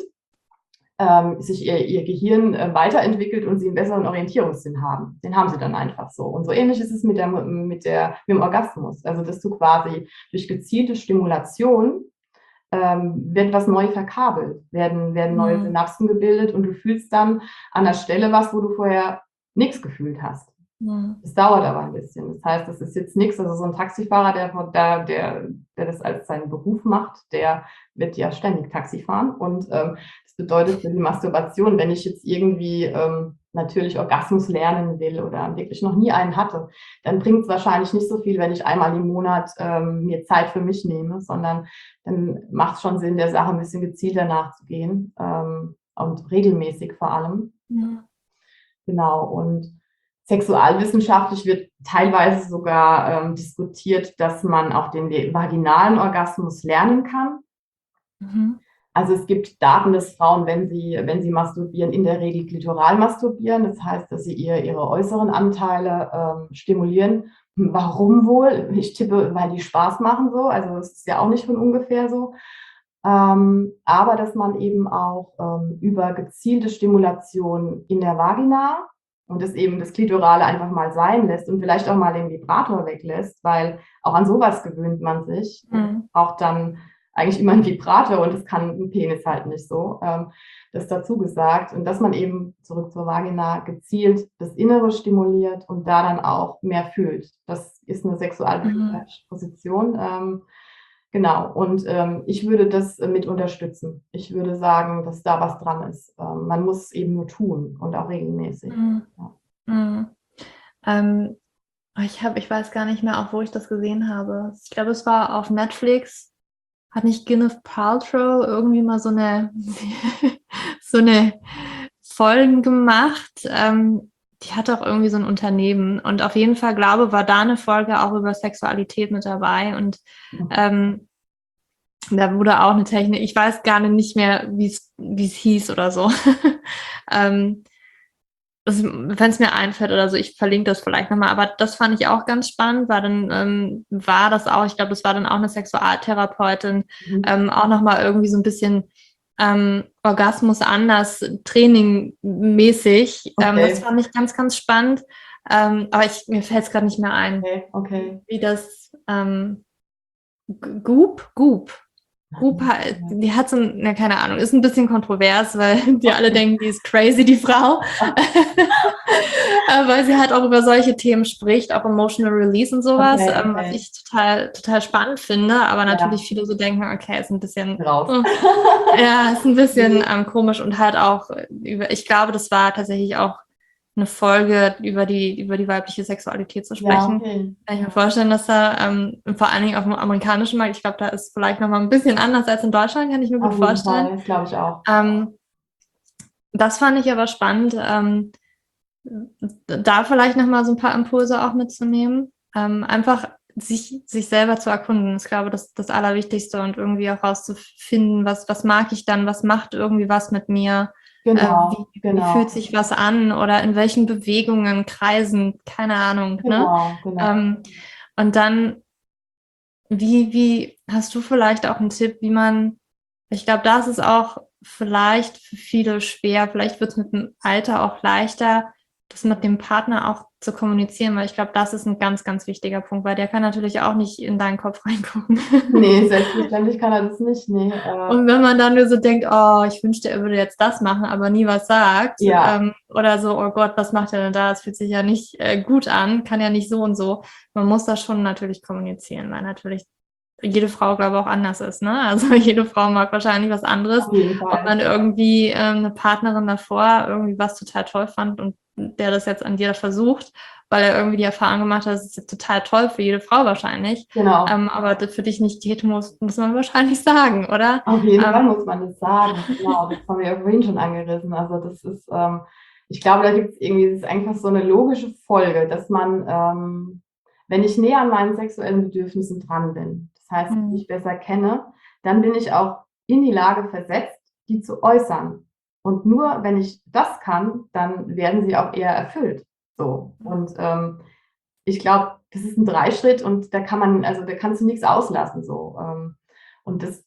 ähm, sich ihr, ihr Gehirn äh, weiterentwickelt und sie einen besseren Orientierungssinn haben. Den haben sie dann einfach so. Und so ähnlich ist es mit, der, mit, der, mit dem Orgasmus. Also, dass du quasi durch gezielte Stimulation ähm, wird was neu verkabelt, werden, werden neue Mhm. Synapsen gebildet und du fühlst dann an der Stelle was, wo du vorher nichts gefühlt hast. Mhm. Es dauert aber ein bisschen. Das heißt, das ist jetzt nichts. Also so ein Taxifahrer, der, der, der, der das als seinen Beruf macht, der wird ja ständig Taxi fahren. Und ähm, das bedeutet für die Masturbation, wenn ich jetzt irgendwie ähm, natürlich Orgasmus lernen will oder wirklich noch nie einen hatte, dann bringt es wahrscheinlich nicht so viel, wenn ich einmal im Monat ähm, mir Zeit für mich nehme, sondern dann macht es schon Sinn, der Sache ein bisschen gezielter nachzugehen ähm, und regelmäßig vor allem. Mhm. Genau. Und sexualwissenschaftlich wird teilweise sogar ähm, diskutiert, dass man auch den vaginalen Orgasmus lernen kann. Mhm. Also es gibt Daten, dass Frauen, wenn sie, wenn sie masturbieren, in der Regel klitoral masturbieren. Das heißt, dass sie ihr, ihre äußeren Anteile ähm, stimulieren. Warum wohl? Ich tippe, weil die Spaß machen so. Also es ist ja auch nicht von ungefähr so. Ähm, aber dass man eben auch ähm, über gezielte Stimulation in der Vagina und das eben das Klitorale einfach mal sein lässt und vielleicht auch mal den Vibrator weglässt, weil auch an sowas gewöhnt man sich. Mhm. Auch dann eigentlich immer ein Vibrator und das kann ein Penis halt nicht so. Ähm, das dazu gesagt. Und dass man eben zurück zur Vagina gezielt das Innere stimuliert und da dann auch mehr fühlt. Das ist eine Mhm. sexualpsychologische Position. Ähm, genau. Und ähm, ich würde das äh, mit unterstützen. Ich würde sagen, dass da was dran ist. Ähm, man muss es eben nur tun und auch regelmäßig. Mhm. Ja. Mhm. Ähm, ich habe, ich weiß gar nicht mehr, auch wo ich das gesehen habe. Ich glaube, es war auf Netflix. Hat nicht Gwyneth Paltrow irgendwie mal so eine so eine Folgen gemacht? Ähm, die hat auch irgendwie so ein Unternehmen und auf jeden Fall glaube, war da eine Folge auch über Sexualität mit dabei und ähm, da wurde auch eine Technik, ich weiß gar nicht mehr, wie es wie es hieß oder so. ähm, wenn es mir einfällt oder so, ich verlinke das vielleicht nochmal, aber das fand ich auch ganz spannend, war dann, ähm, war das auch, ich glaube, das war dann auch eine Sexualtherapeutin, Mhm. ähm, auch nochmal irgendwie so ein bisschen ähm, Orgasmus anders, trainingmäßig. Ähm, das Okay. fand ich ganz, ganz spannend, ähm, aber ich, mir fällt es gerade nicht mehr ein, Okay. Okay. wie das, ähm, Goop, Goop. Goop, die hat so, ein, na, keine Ahnung, ist ein bisschen kontrovers, weil die alle denken, die ist crazy, die Frau. Weil sie halt auch über solche Themen spricht, auch Emotional Release und sowas, Okay, ähm, was okay. ich total, total spannend finde, aber Ja. natürlich viele so denken, okay, ist ein bisschen, Raus. äh, ja, ist ein bisschen Nee. ähm, komisch und halt auch über, ich glaube, das war tatsächlich auch eine Folge über die, über die weibliche Sexualität zu Ja, sprechen. okay. Kann ich mir vorstellen, dass da ähm, vor allen Dingen auf dem amerikanischen Markt, ich glaube, da ist vielleicht nochmal ein bisschen anders als in Deutschland, kann ich mir gut Auf jeden vorstellen. Fall, das glaube ich auch. Ähm, das fand ich aber spannend, ähm, da vielleicht nochmal so ein paar Impulse auch mitzunehmen. Ähm, einfach sich, sich selber zu erkunden, ist, glaube ich, das, das Allerwichtigste und irgendwie auch rauszufinden, was, was mag ich dann, was macht irgendwie was mit mir, äh, Genau, wie, wie genau, fühlt sich was an oder in welchen Bewegungen, Kreisen, keine Ahnung, ne? genau, genau. Ähm, und dann, wie, wie, hast du vielleicht auch einen Tipp, wie man, ich glaube, das ist auch vielleicht für viele schwer, vielleicht wird es mit dem Alter auch leichter, das mit dem Partner auch zu kommunizieren, weil ich glaube, das ist ein ganz, ganz wichtiger Punkt, weil der kann natürlich auch nicht in deinen Kopf reingucken. Nee, selbstverständlich kann er das nicht. Nee, äh, Und wenn man dann nur so denkt, oh, ich wünschte, er würde jetzt das machen, aber nie was sagt, ja, ähm, oder so, oh Gott, was macht er denn da? Das fühlt sich ja nicht äh, gut an, kann ja nicht so und so. Man muss das schon natürlich kommunizieren, weil natürlich jede Frau, glaube ich, auch anders ist, ne? Also jede Frau mag wahrscheinlich was anderes. auf jeden Ob Fall. man irgendwie ähm, eine Partnerin davor irgendwie was total toll fand und der das jetzt an dir versucht, weil er irgendwie die Erfahrung gemacht hat, das ist jetzt total toll für jede Frau wahrscheinlich. Genau. Ähm, aber das für dich nicht geht, muss, muss man wahrscheinlich sagen, oder? Auf jeden Ähm, Fall muss man das sagen. Genau, das haben wir ja vorhin schon angerissen. Also das ist, ähm, ich glaube, da gibt es irgendwie, das ist einfach so eine logische Folge, dass man, ähm, wenn ich näher an meinen sexuellen Bedürfnissen dran bin, das heißt, die hm, ich besser kenne, dann bin ich auch in die Lage versetzt, die zu äußern. Und nur wenn ich das kann, dann werden sie auch eher erfüllt. So. Und ähm, ich glaube, das ist ein Dreischritt und da kann man, also da kannst du nichts auslassen. So. Ähm, und das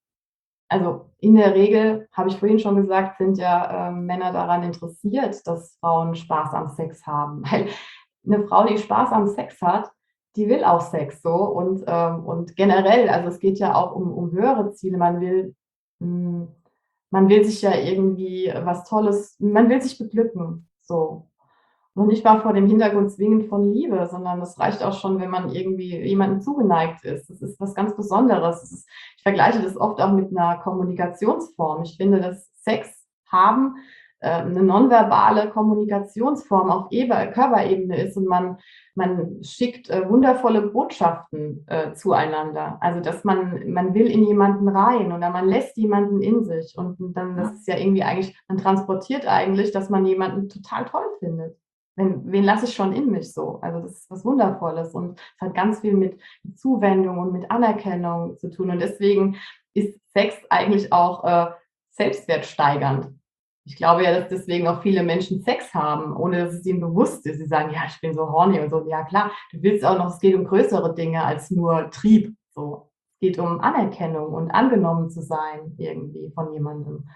also in der Regel, habe ich vorhin schon gesagt, sind ja ähm, Männer daran interessiert, dass Frauen Spaß am Sex haben. Weil eine Frau, die Spaß am Sex hat, die will auch Sex so. Und, ähm, und generell, also es geht ja auch um, um höhere Ziele. Man will, mh, man will sich ja irgendwie was Tolles, man will sich beglücken. So. Noch nicht mal vor dem Hintergrund zwingend von Liebe, sondern es reicht auch schon, wenn man irgendwie jemandem zugeneigt ist. Das ist was ganz Besonderes. Das ist, ich vergleiche das oft auch mit einer Kommunikationsform. Ich finde, dass Sex haben äh, eine nonverbale Kommunikationsform auf Ebe Körperebene ist und man, man schickt äh, wundervolle Botschaften äh, zueinander. Also, dass man, man will in jemanden rein oder man lässt jemanden in sich und dann, das ist ja irgendwie eigentlich, man transportiert eigentlich, dass man jemanden total toll findet. Wen, wen lasse ich schon in mich so? Also das ist was Wundervolles und es hat ganz viel mit Zuwendung und mit Anerkennung zu tun. Und deswegen ist Sex eigentlich auch äh, selbstwertsteigernd. Ich glaube ja, dass deswegen auch viele Menschen Sex haben, ohne dass es ihnen bewusst ist. Sie sagen, ja, ich bin so horny und so. Ja klar, du willst auch noch, es geht um größere Dinge als nur Trieb. So. Es geht um Anerkennung und angenommen zu sein irgendwie von jemandem.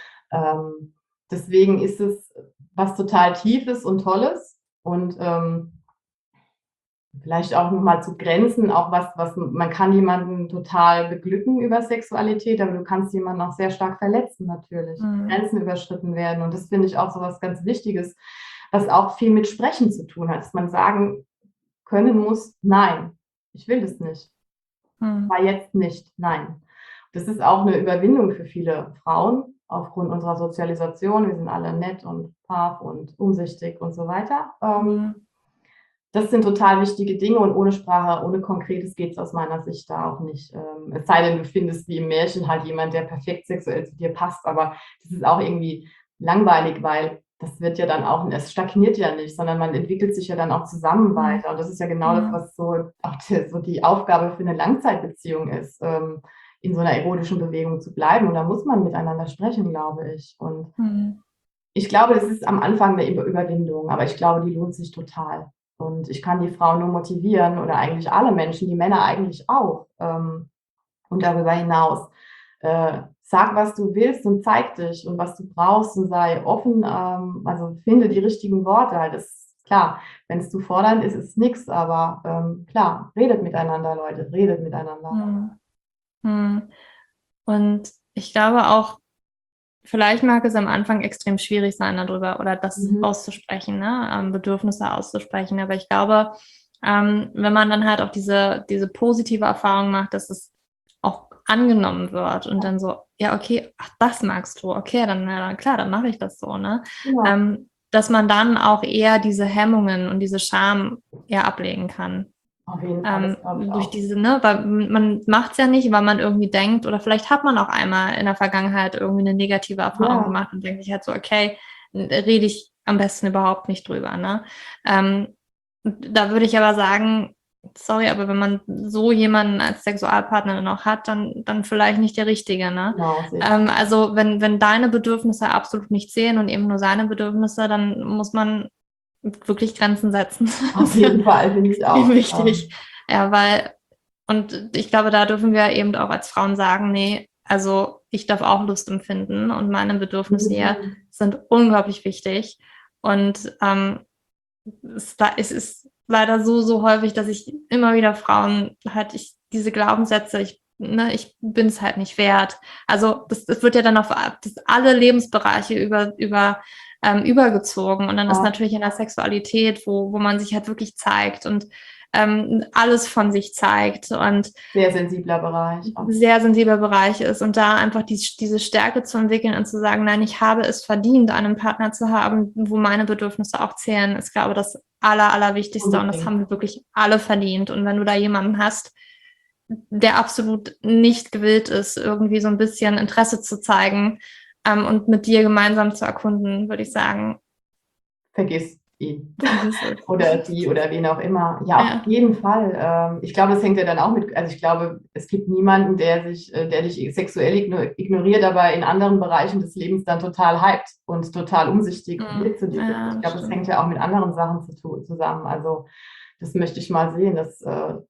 Ähm, deswegen ist es was total Tiefes und Tolles und ähm, vielleicht auch nochmal zu Grenzen, auch was, was man kann jemanden total beglücken über Sexualität, aber du kannst jemanden auch sehr stark verletzen natürlich. hm, Grenzen überschritten werden und das finde ich auch so was ganz Wichtiges, was auch viel mit Sprechen zu tun hat, dass man sagen können muss, nein, ich will das nicht, hm, war jetzt nicht, nein. Das ist auch eine Überwindung für viele Frauen aufgrund unserer Sozialisation. Wir sind alle nett und brav und umsichtig und so weiter. Ähm, hm, das sind total wichtige Dinge und ohne Sprache, ohne Konkretes geht es aus meiner Sicht da auch nicht. Ähm, es sei denn, du findest wie im Märchen halt jemand, der perfekt sexuell zu dir passt, aber das ist auch irgendwie langweilig, weil das wird ja dann auch, es stagniert ja nicht, sondern man entwickelt sich ja dann auch zusammen hm, weiter. Und das ist ja genau das, hm, was so auch die, so die Aufgabe für eine Langzeitbeziehung ist, ähm, in so einer erotischen Bewegung zu bleiben. Und da muss man miteinander sprechen, glaube ich. Und hm, ich glaube, das ist am Anfang eine Überwindung, aber ich glaube, die lohnt sich total. Und ich kann die Frauen nur motivieren oder eigentlich alle Menschen, die Männer eigentlich auch. Ähm, und darüber hinaus, äh, sag, was du willst und zeig dich und was du brauchst und sei offen, ähm, also finde die richtigen Worte. Halt, das ist klar, wenn es zu fordernd ist, ist es nichts, aber ähm, klar, redet miteinander, Leute, redet miteinander. hm, hm. Und ich glaube auch, vielleicht mag es am Anfang extrem schwierig sein, darüber oder das Mhm. auszusprechen, ne? Ähm, Bedürfnisse auszusprechen. Aber ich glaube, ähm, wenn man dann halt auch diese, diese positive Erfahrung macht, dass es auch angenommen wird und dann so, ja, okay, ach, das magst du, okay, dann, na, dann klar, dann mache ich das so, ne? Genau. Ähm, dass man dann auch eher diese Hemmungen und diese Scham eher ablegen kann. Auf jeden Fall, ähm, durch diese, ne, weil man macht es ja nicht, weil man irgendwie denkt, oder vielleicht hat man auch einmal in der Vergangenheit irgendwie eine negative Erfahrung ja. gemacht und denkt sich halt so, okay, rede ich am besten überhaupt nicht drüber, ne? Ähm, da würde ich aber sagen, sorry, aber wenn man so jemanden als Sexualpartner noch hat, dann, dann vielleicht nicht der Richtige, ne? Genau, ähm, also wenn, wenn deine Bedürfnisse absolut nicht zählen und eben nur seine Bedürfnisse, dann muss man wirklich Grenzen setzen. Auf jeden Fall, finde ich auch. Wichtig. Ja, weil, und ich glaube, da dürfen wir eben auch als Frauen sagen, nee, also ich darf auch Lust empfinden und meine Bedürfnisse hier mhm. sind unglaublich wichtig. Und ähm, es, es ist leider so, so häufig, dass ich immer wieder Frauen halt, ich diese Glaubenssätze, ich, ne, ich bin es halt nicht wert. Also das, das wird ja dann auf das alle Lebensbereiche über, über ähm, übergezogen. Und dann ja. ist natürlich in der Sexualität, wo, wo man sich halt wirklich zeigt und ähm, alles von sich zeigt und sehr sensibler Bereich. Auch. Sehr sensibler Bereich ist und da einfach die, diese Stärke zu entwickeln und zu sagen, nein, ich habe es verdient, einen Partner zu haben, wo meine Bedürfnisse auch zählen, ist, glaube ich, das Aller, Allerwichtigste okay. und das haben wir wirklich alle verdient. Und wenn du da jemanden hast, der absolut nicht gewillt ist, irgendwie so ein bisschen Interesse zu zeigen ähm, und mit dir gemeinsam zu erkunden, würde ich sagen, vergiss ihn oder die oder wen auch immer. Ja, ja. auf jeden Fall. Ich glaube, es hängt ja dann auch mit, also ich glaube, es gibt niemanden, der sich, der dich sexuell ignoriert, aber in anderen Bereichen des Lebens dann total hypt und total umsichtig mhm. zu dir. Ja, ich glaube, es hängt ja auch mit anderen Sachen zu tun, zusammen. Also das möchte ich mal sehen. Dass,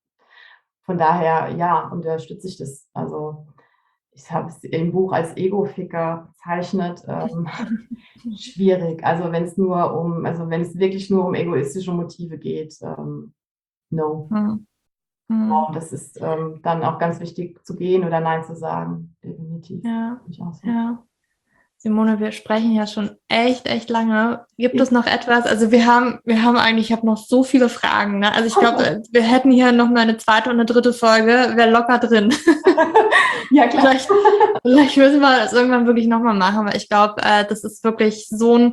von daher, ja, unterstütze ich das. Also ich habe es im Buch als Ego-Ficker bezeichnet. Ähm, schwierig. Also wenn es nur um, also wenn es wirklich nur um egoistische Motive geht, ähm, no. Mhm. Genau, das ist ähm, dann auch ganz wichtig zu gehen oder Nein zu sagen. Definitiv. Ja, ich auch so. ja. Simone, wir sprechen ja schon echt, echt lange. Gibt es noch etwas? Also wir haben, wir haben eigentlich, ich habe noch so viele Fragen. Ne? Also ich glaube, wir hätten hier noch mal eine zweite und eine dritte Folge, wäre locker drin. Ja, klar. Vielleicht, vielleicht müssen wir das irgendwann wirklich nochmal machen, weil ich glaube, äh, das ist wirklich so ein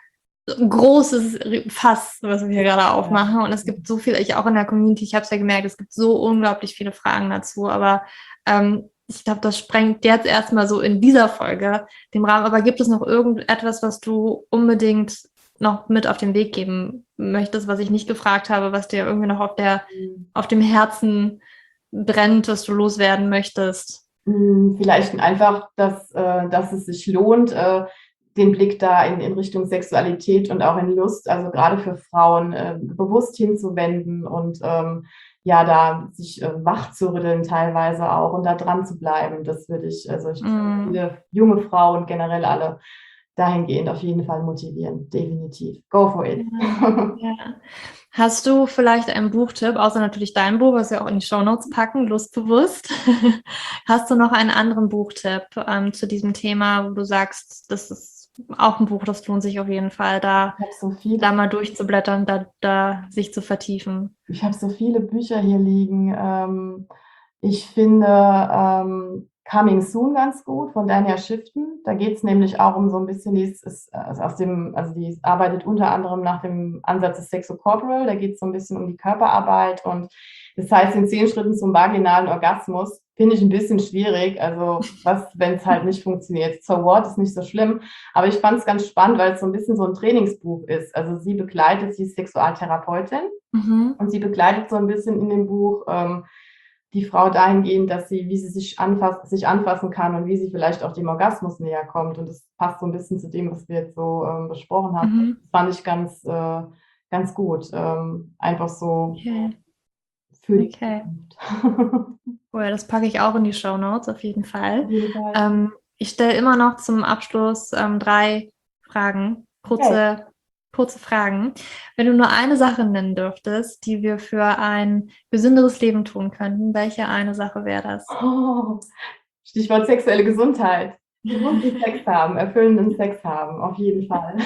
großes Fass, was wir hier gerade aufmachen. Und es gibt so viel, ich auch in der Community, ich habe es ja gemerkt, es gibt so unglaublich viele Fragen dazu, aber ähm, ich glaube, das sprengt jetzt erstmal so in dieser Folge den Rahmen. Aber gibt es noch irgendetwas, was du unbedingt noch mit auf den Weg geben möchtest, was ich nicht gefragt habe, was dir irgendwie noch auf der, auf dem Herzen brennt, was du loswerden möchtest? Vielleicht einfach, dass, äh, dass es sich lohnt, äh, den Blick da in, in Richtung Sexualität und auch in Lust, also gerade für Frauen, äh, bewusst hinzuwenden und ähm, ja, da sich äh, wach zu rütteln teilweise auch und da dran zu bleiben. Das würde ich, also ich mm. viele junge Frauen generell alle dahingehend auf jeden Fall motivieren. Definitiv. Go for it. Ja, ja. Hast du vielleicht einen Buchtipp, außer natürlich dein Buch, was wir auch in die Shownotes packen, lustbewusst? Hast du noch einen anderen Buchtipp ähm, zu diesem Thema, wo du sagst, das ist auch ein Buch, das lohnt sich auf jeden Fall, da, so viele, da mal durchzublättern, da, da sich zu vertiefen? Ich habe so viele Bücher hier liegen. Ähm, ich finde ähm, Coming Soon ganz gut von Dania Shifton. Da geht es nämlich auch um so ein bisschen, die ist, ist also aus dem, also die arbeitet unter anderem nach dem Ansatz des Sexo-Corporal. Da geht es so ein bisschen um die Körperarbeit und das heißt, in zehn Schritten zum vaginalen Orgasmus finde ich ein bisschen schwierig. Also was, wenn es halt nicht funktioniert. So what, ist nicht so schlimm. Aber ich fand es ganz spannend, weil es so ein bisschen so ein Trainingsbuch ist. Also sie begleitet, sie ist Sexualtherapeutin mhm. und sie begleitet so ein bisschen in dem Buch ähm, die Frau dahingehend, dass sie, wie sie sich, anfass, sich anfassen kann und wie sie vielleicht auch dem Orgasmus näher kommt. Und das passt so ein bisschen zu dem, was wir jetzt so ähm, besprochen haben. Mhm. Das fand ich ganz, äh, ganz gut. Ähm, einfach so okay. für die okay. Cool, das packe ich auch in die Shownotes auf jeden Fall. Auf jeden Fall. Ähm, ich stelle immer noch zum Abschluss ähm, drei Fragen, kurze, okay. kurze Fragen. Wenn du nur eine Sache nennen dürftest, die wir für ein gesünderes Leben tun könnten, welche eine Sache wäre das? Oh, Stichwort sexuelle Gesundheit. Gesunden Sex haben, erfüllenden Sex haben, auf jeden Fall.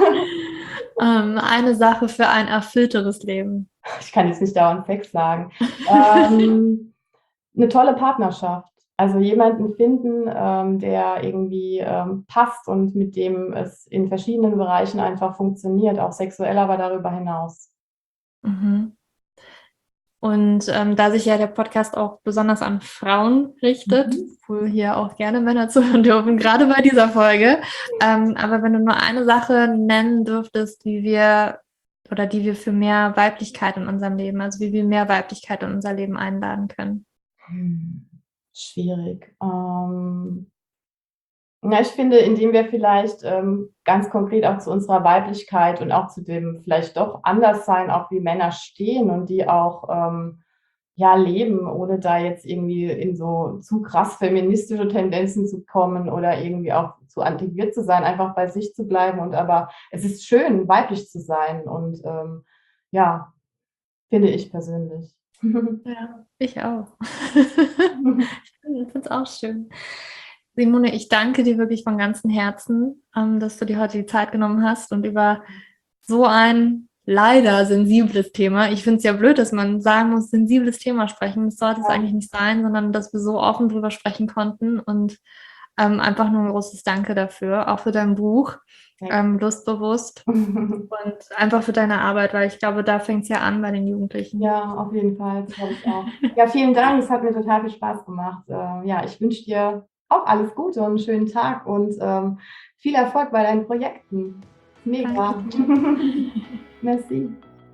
ähm, eine Sache für ein erfüllteres Leben. Ich kann jetzt nicht dauernd Sex sagen. ähm, eine tolle Partnerschaft. Also jemanden finden, ähm, der irgendwie ähm, passt und mit dem es in verschiedenen Bereichen einfach funktioniert, auch sexuell, aber darüber hinaus. Mhm. Und ähm, da sich ja der Podcast auch besonders an Frauen richtet, Mhm. wo hier auch gerne Männer zuhören dürfen, gerade bei dieser Folge. Ähm, aber wenn du nur eine Sache nennen dürftest, wie wir oder die wir für mehr Weiblichkeit in unserem Leben, also wie wir mehr Weiblichkeit in unser Leben einladen können. Hm, schwierig. Ähm, ja, ich finde, indem wir vielleicht ähm, ganz konkret auch zu unserer Weiblichkeit und auch zu dem vielleicht doch Anderssein, auch wie Männer stehen und die auch ähm, ja, leben, ohne da jetzt irgendwie in so zu krass feministische Tendenzen zu kommen oder irgendwie auch zu antiquiert zu sein, einfach bei sich zu bleiben. Und aber es ist schön, weiblich zu sein und ähm, ja, finde ich persönlich. Ja, ich auch. Ich finde es auch schön. Simone, ich danke dir wirklich von ganzem Herzen, ähm, dass du dir heute die Zeit genommen hast und über so ein leider sensibles Thema. Ich finde es ja blöd, dass man sagen muss, sensibles Thema sprechen. Das sollte es Ja, eigentlich nicht sein, sondern dass wir so offen drüber sprechen konnten und ähm, einfach nur ein großes Danke dafür, auch für dein Buch, ähm, Lustbewusst und einfach für deine Arbeit, weil ich glaube, da fängt es ja an bei den Jugendlichen. ja, auf jeden Fall, das glaube ich auch. Ja, vielen Dank, es hat mir total viel Spaß gemacht. Ähm, ja, ich wünsche dir auch alles Gute und einen schönen Tag und ähm, viel Erfolg bei deinen Projekten. Danke Mega. dir. Merci.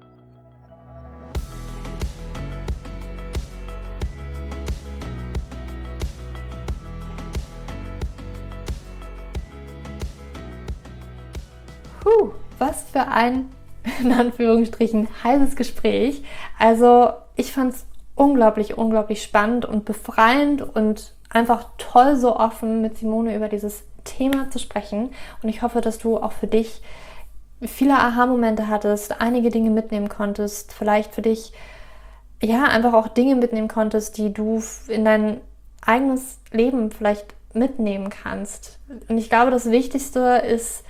Puh, was für ein, in Anführungsstrichen, heißes Gespräch. Also ich fand es unglaublich, unglaublich spannend und befreiend und einfach toll, so offen mit Simone über dieses Thema zu sprechen. Und ich hoffe, dass du auch für dich viele Aha-Momente hattest, einige Dinge mitnehmen konntest, vielleicht für dich, ja, einfach auch Dinge mitnehmen konntest, die du in dein eigenes Leben vielleicht mitnehmen kannst. Und ich glaube, das Wichtigste ist,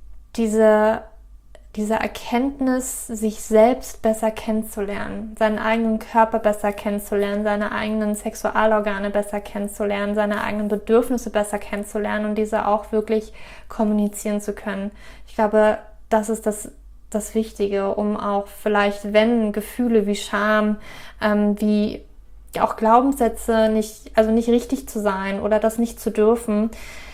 diese, diese Erkenntnis, sich selbst besser kennenzulernen, seinen eigenen Körper besser kennenzulernen, seine eigenen Sexualorgane besser kennenzulernen, seine eigenen Bedürfnisse besser kennenzulernen und diese auch wirklich kommunizieren zu können. Ich glaube, das ist das, das Wichtige, um auch vielleicht, wenn Gefühle wie Scham, ähm, wie auch Glaubenssätze nicht, also nicht richtig zu sein oder das nicht zu dürfen,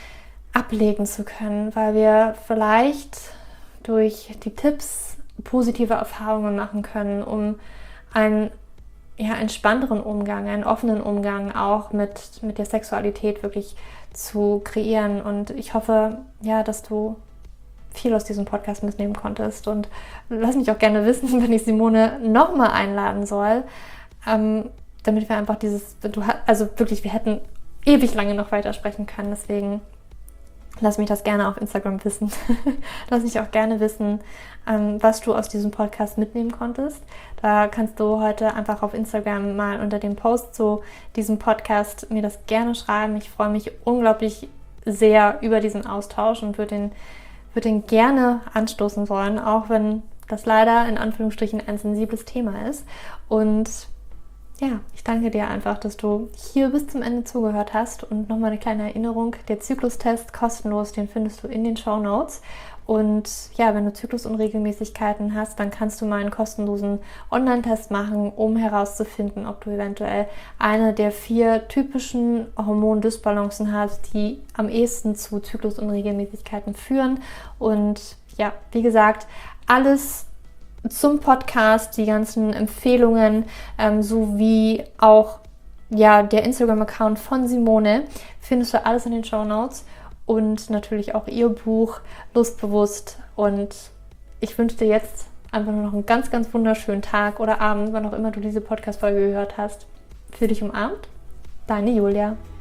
ablegen zu können, weil wir vielleicht durch die Tipps positive Erfahrungen machen können, um einen ja, entspannteren Umgang, einen offenen Umgang auch mit, mit der Sexualität wirklich zu kreieren. Und ich hoffe, ja, dass du viel aus diesem Podcast mitnehmen konntest. Und lass mich auch gerne wissen, wenn ich Simone nochmal einladen soll, ähm, damit wir einfach dieses, du, also wirklich, wir hätten ewig lange noch weitersprechen können. Deswegen lass mich das gerne auf Instagram wissen. Lass mich auch gerne wissen, ähm, was du aus diesem Podcast mitnehmen konntest. Da kannst du heute einfach auf Instagram mal unter dem Post zu diesem Podcast mir das gerne schreiben. Ich freue mich unglaublich sehr über diesen Austausch und würde den, würde den gerne anstoßen wollen, auch wenn das leider in Anführungsstrichen ein sensibles Thema ist. Und ja, ich danke dir einfach, dass du hier bis zum Ende zugehört hast und nochmal eine kleine Erinnerung, der Zyklustest kostenlos, den findest du in den Shownotes. Und ja, wenn du Zyklusunregelmäßigkeiten hast, dann kannst du mal einen kostenlosen Online-Test machen, um herauszufinden, ob du eventuell eine der vier typischen Hormondysbalancen hast, die am ehesten zu Zyklusunregelmäßigkeiten führen. Und ja, wie gesagt, alles zum Podcast, die ganzen Empfehlungen, ähm, sowie auch ja, der Instagram-Account von Simone, findest du alles in den Shownotes und natürlich auch ihr Buch Lustbewusst. Und ich wünsche dir jetzt einfach nur noch einen ganz, ganz wunderschönen Tag oder Abend, wann auch immer du diese Podcast-Folge gehört hast. Für dich umarmt, deine Julia.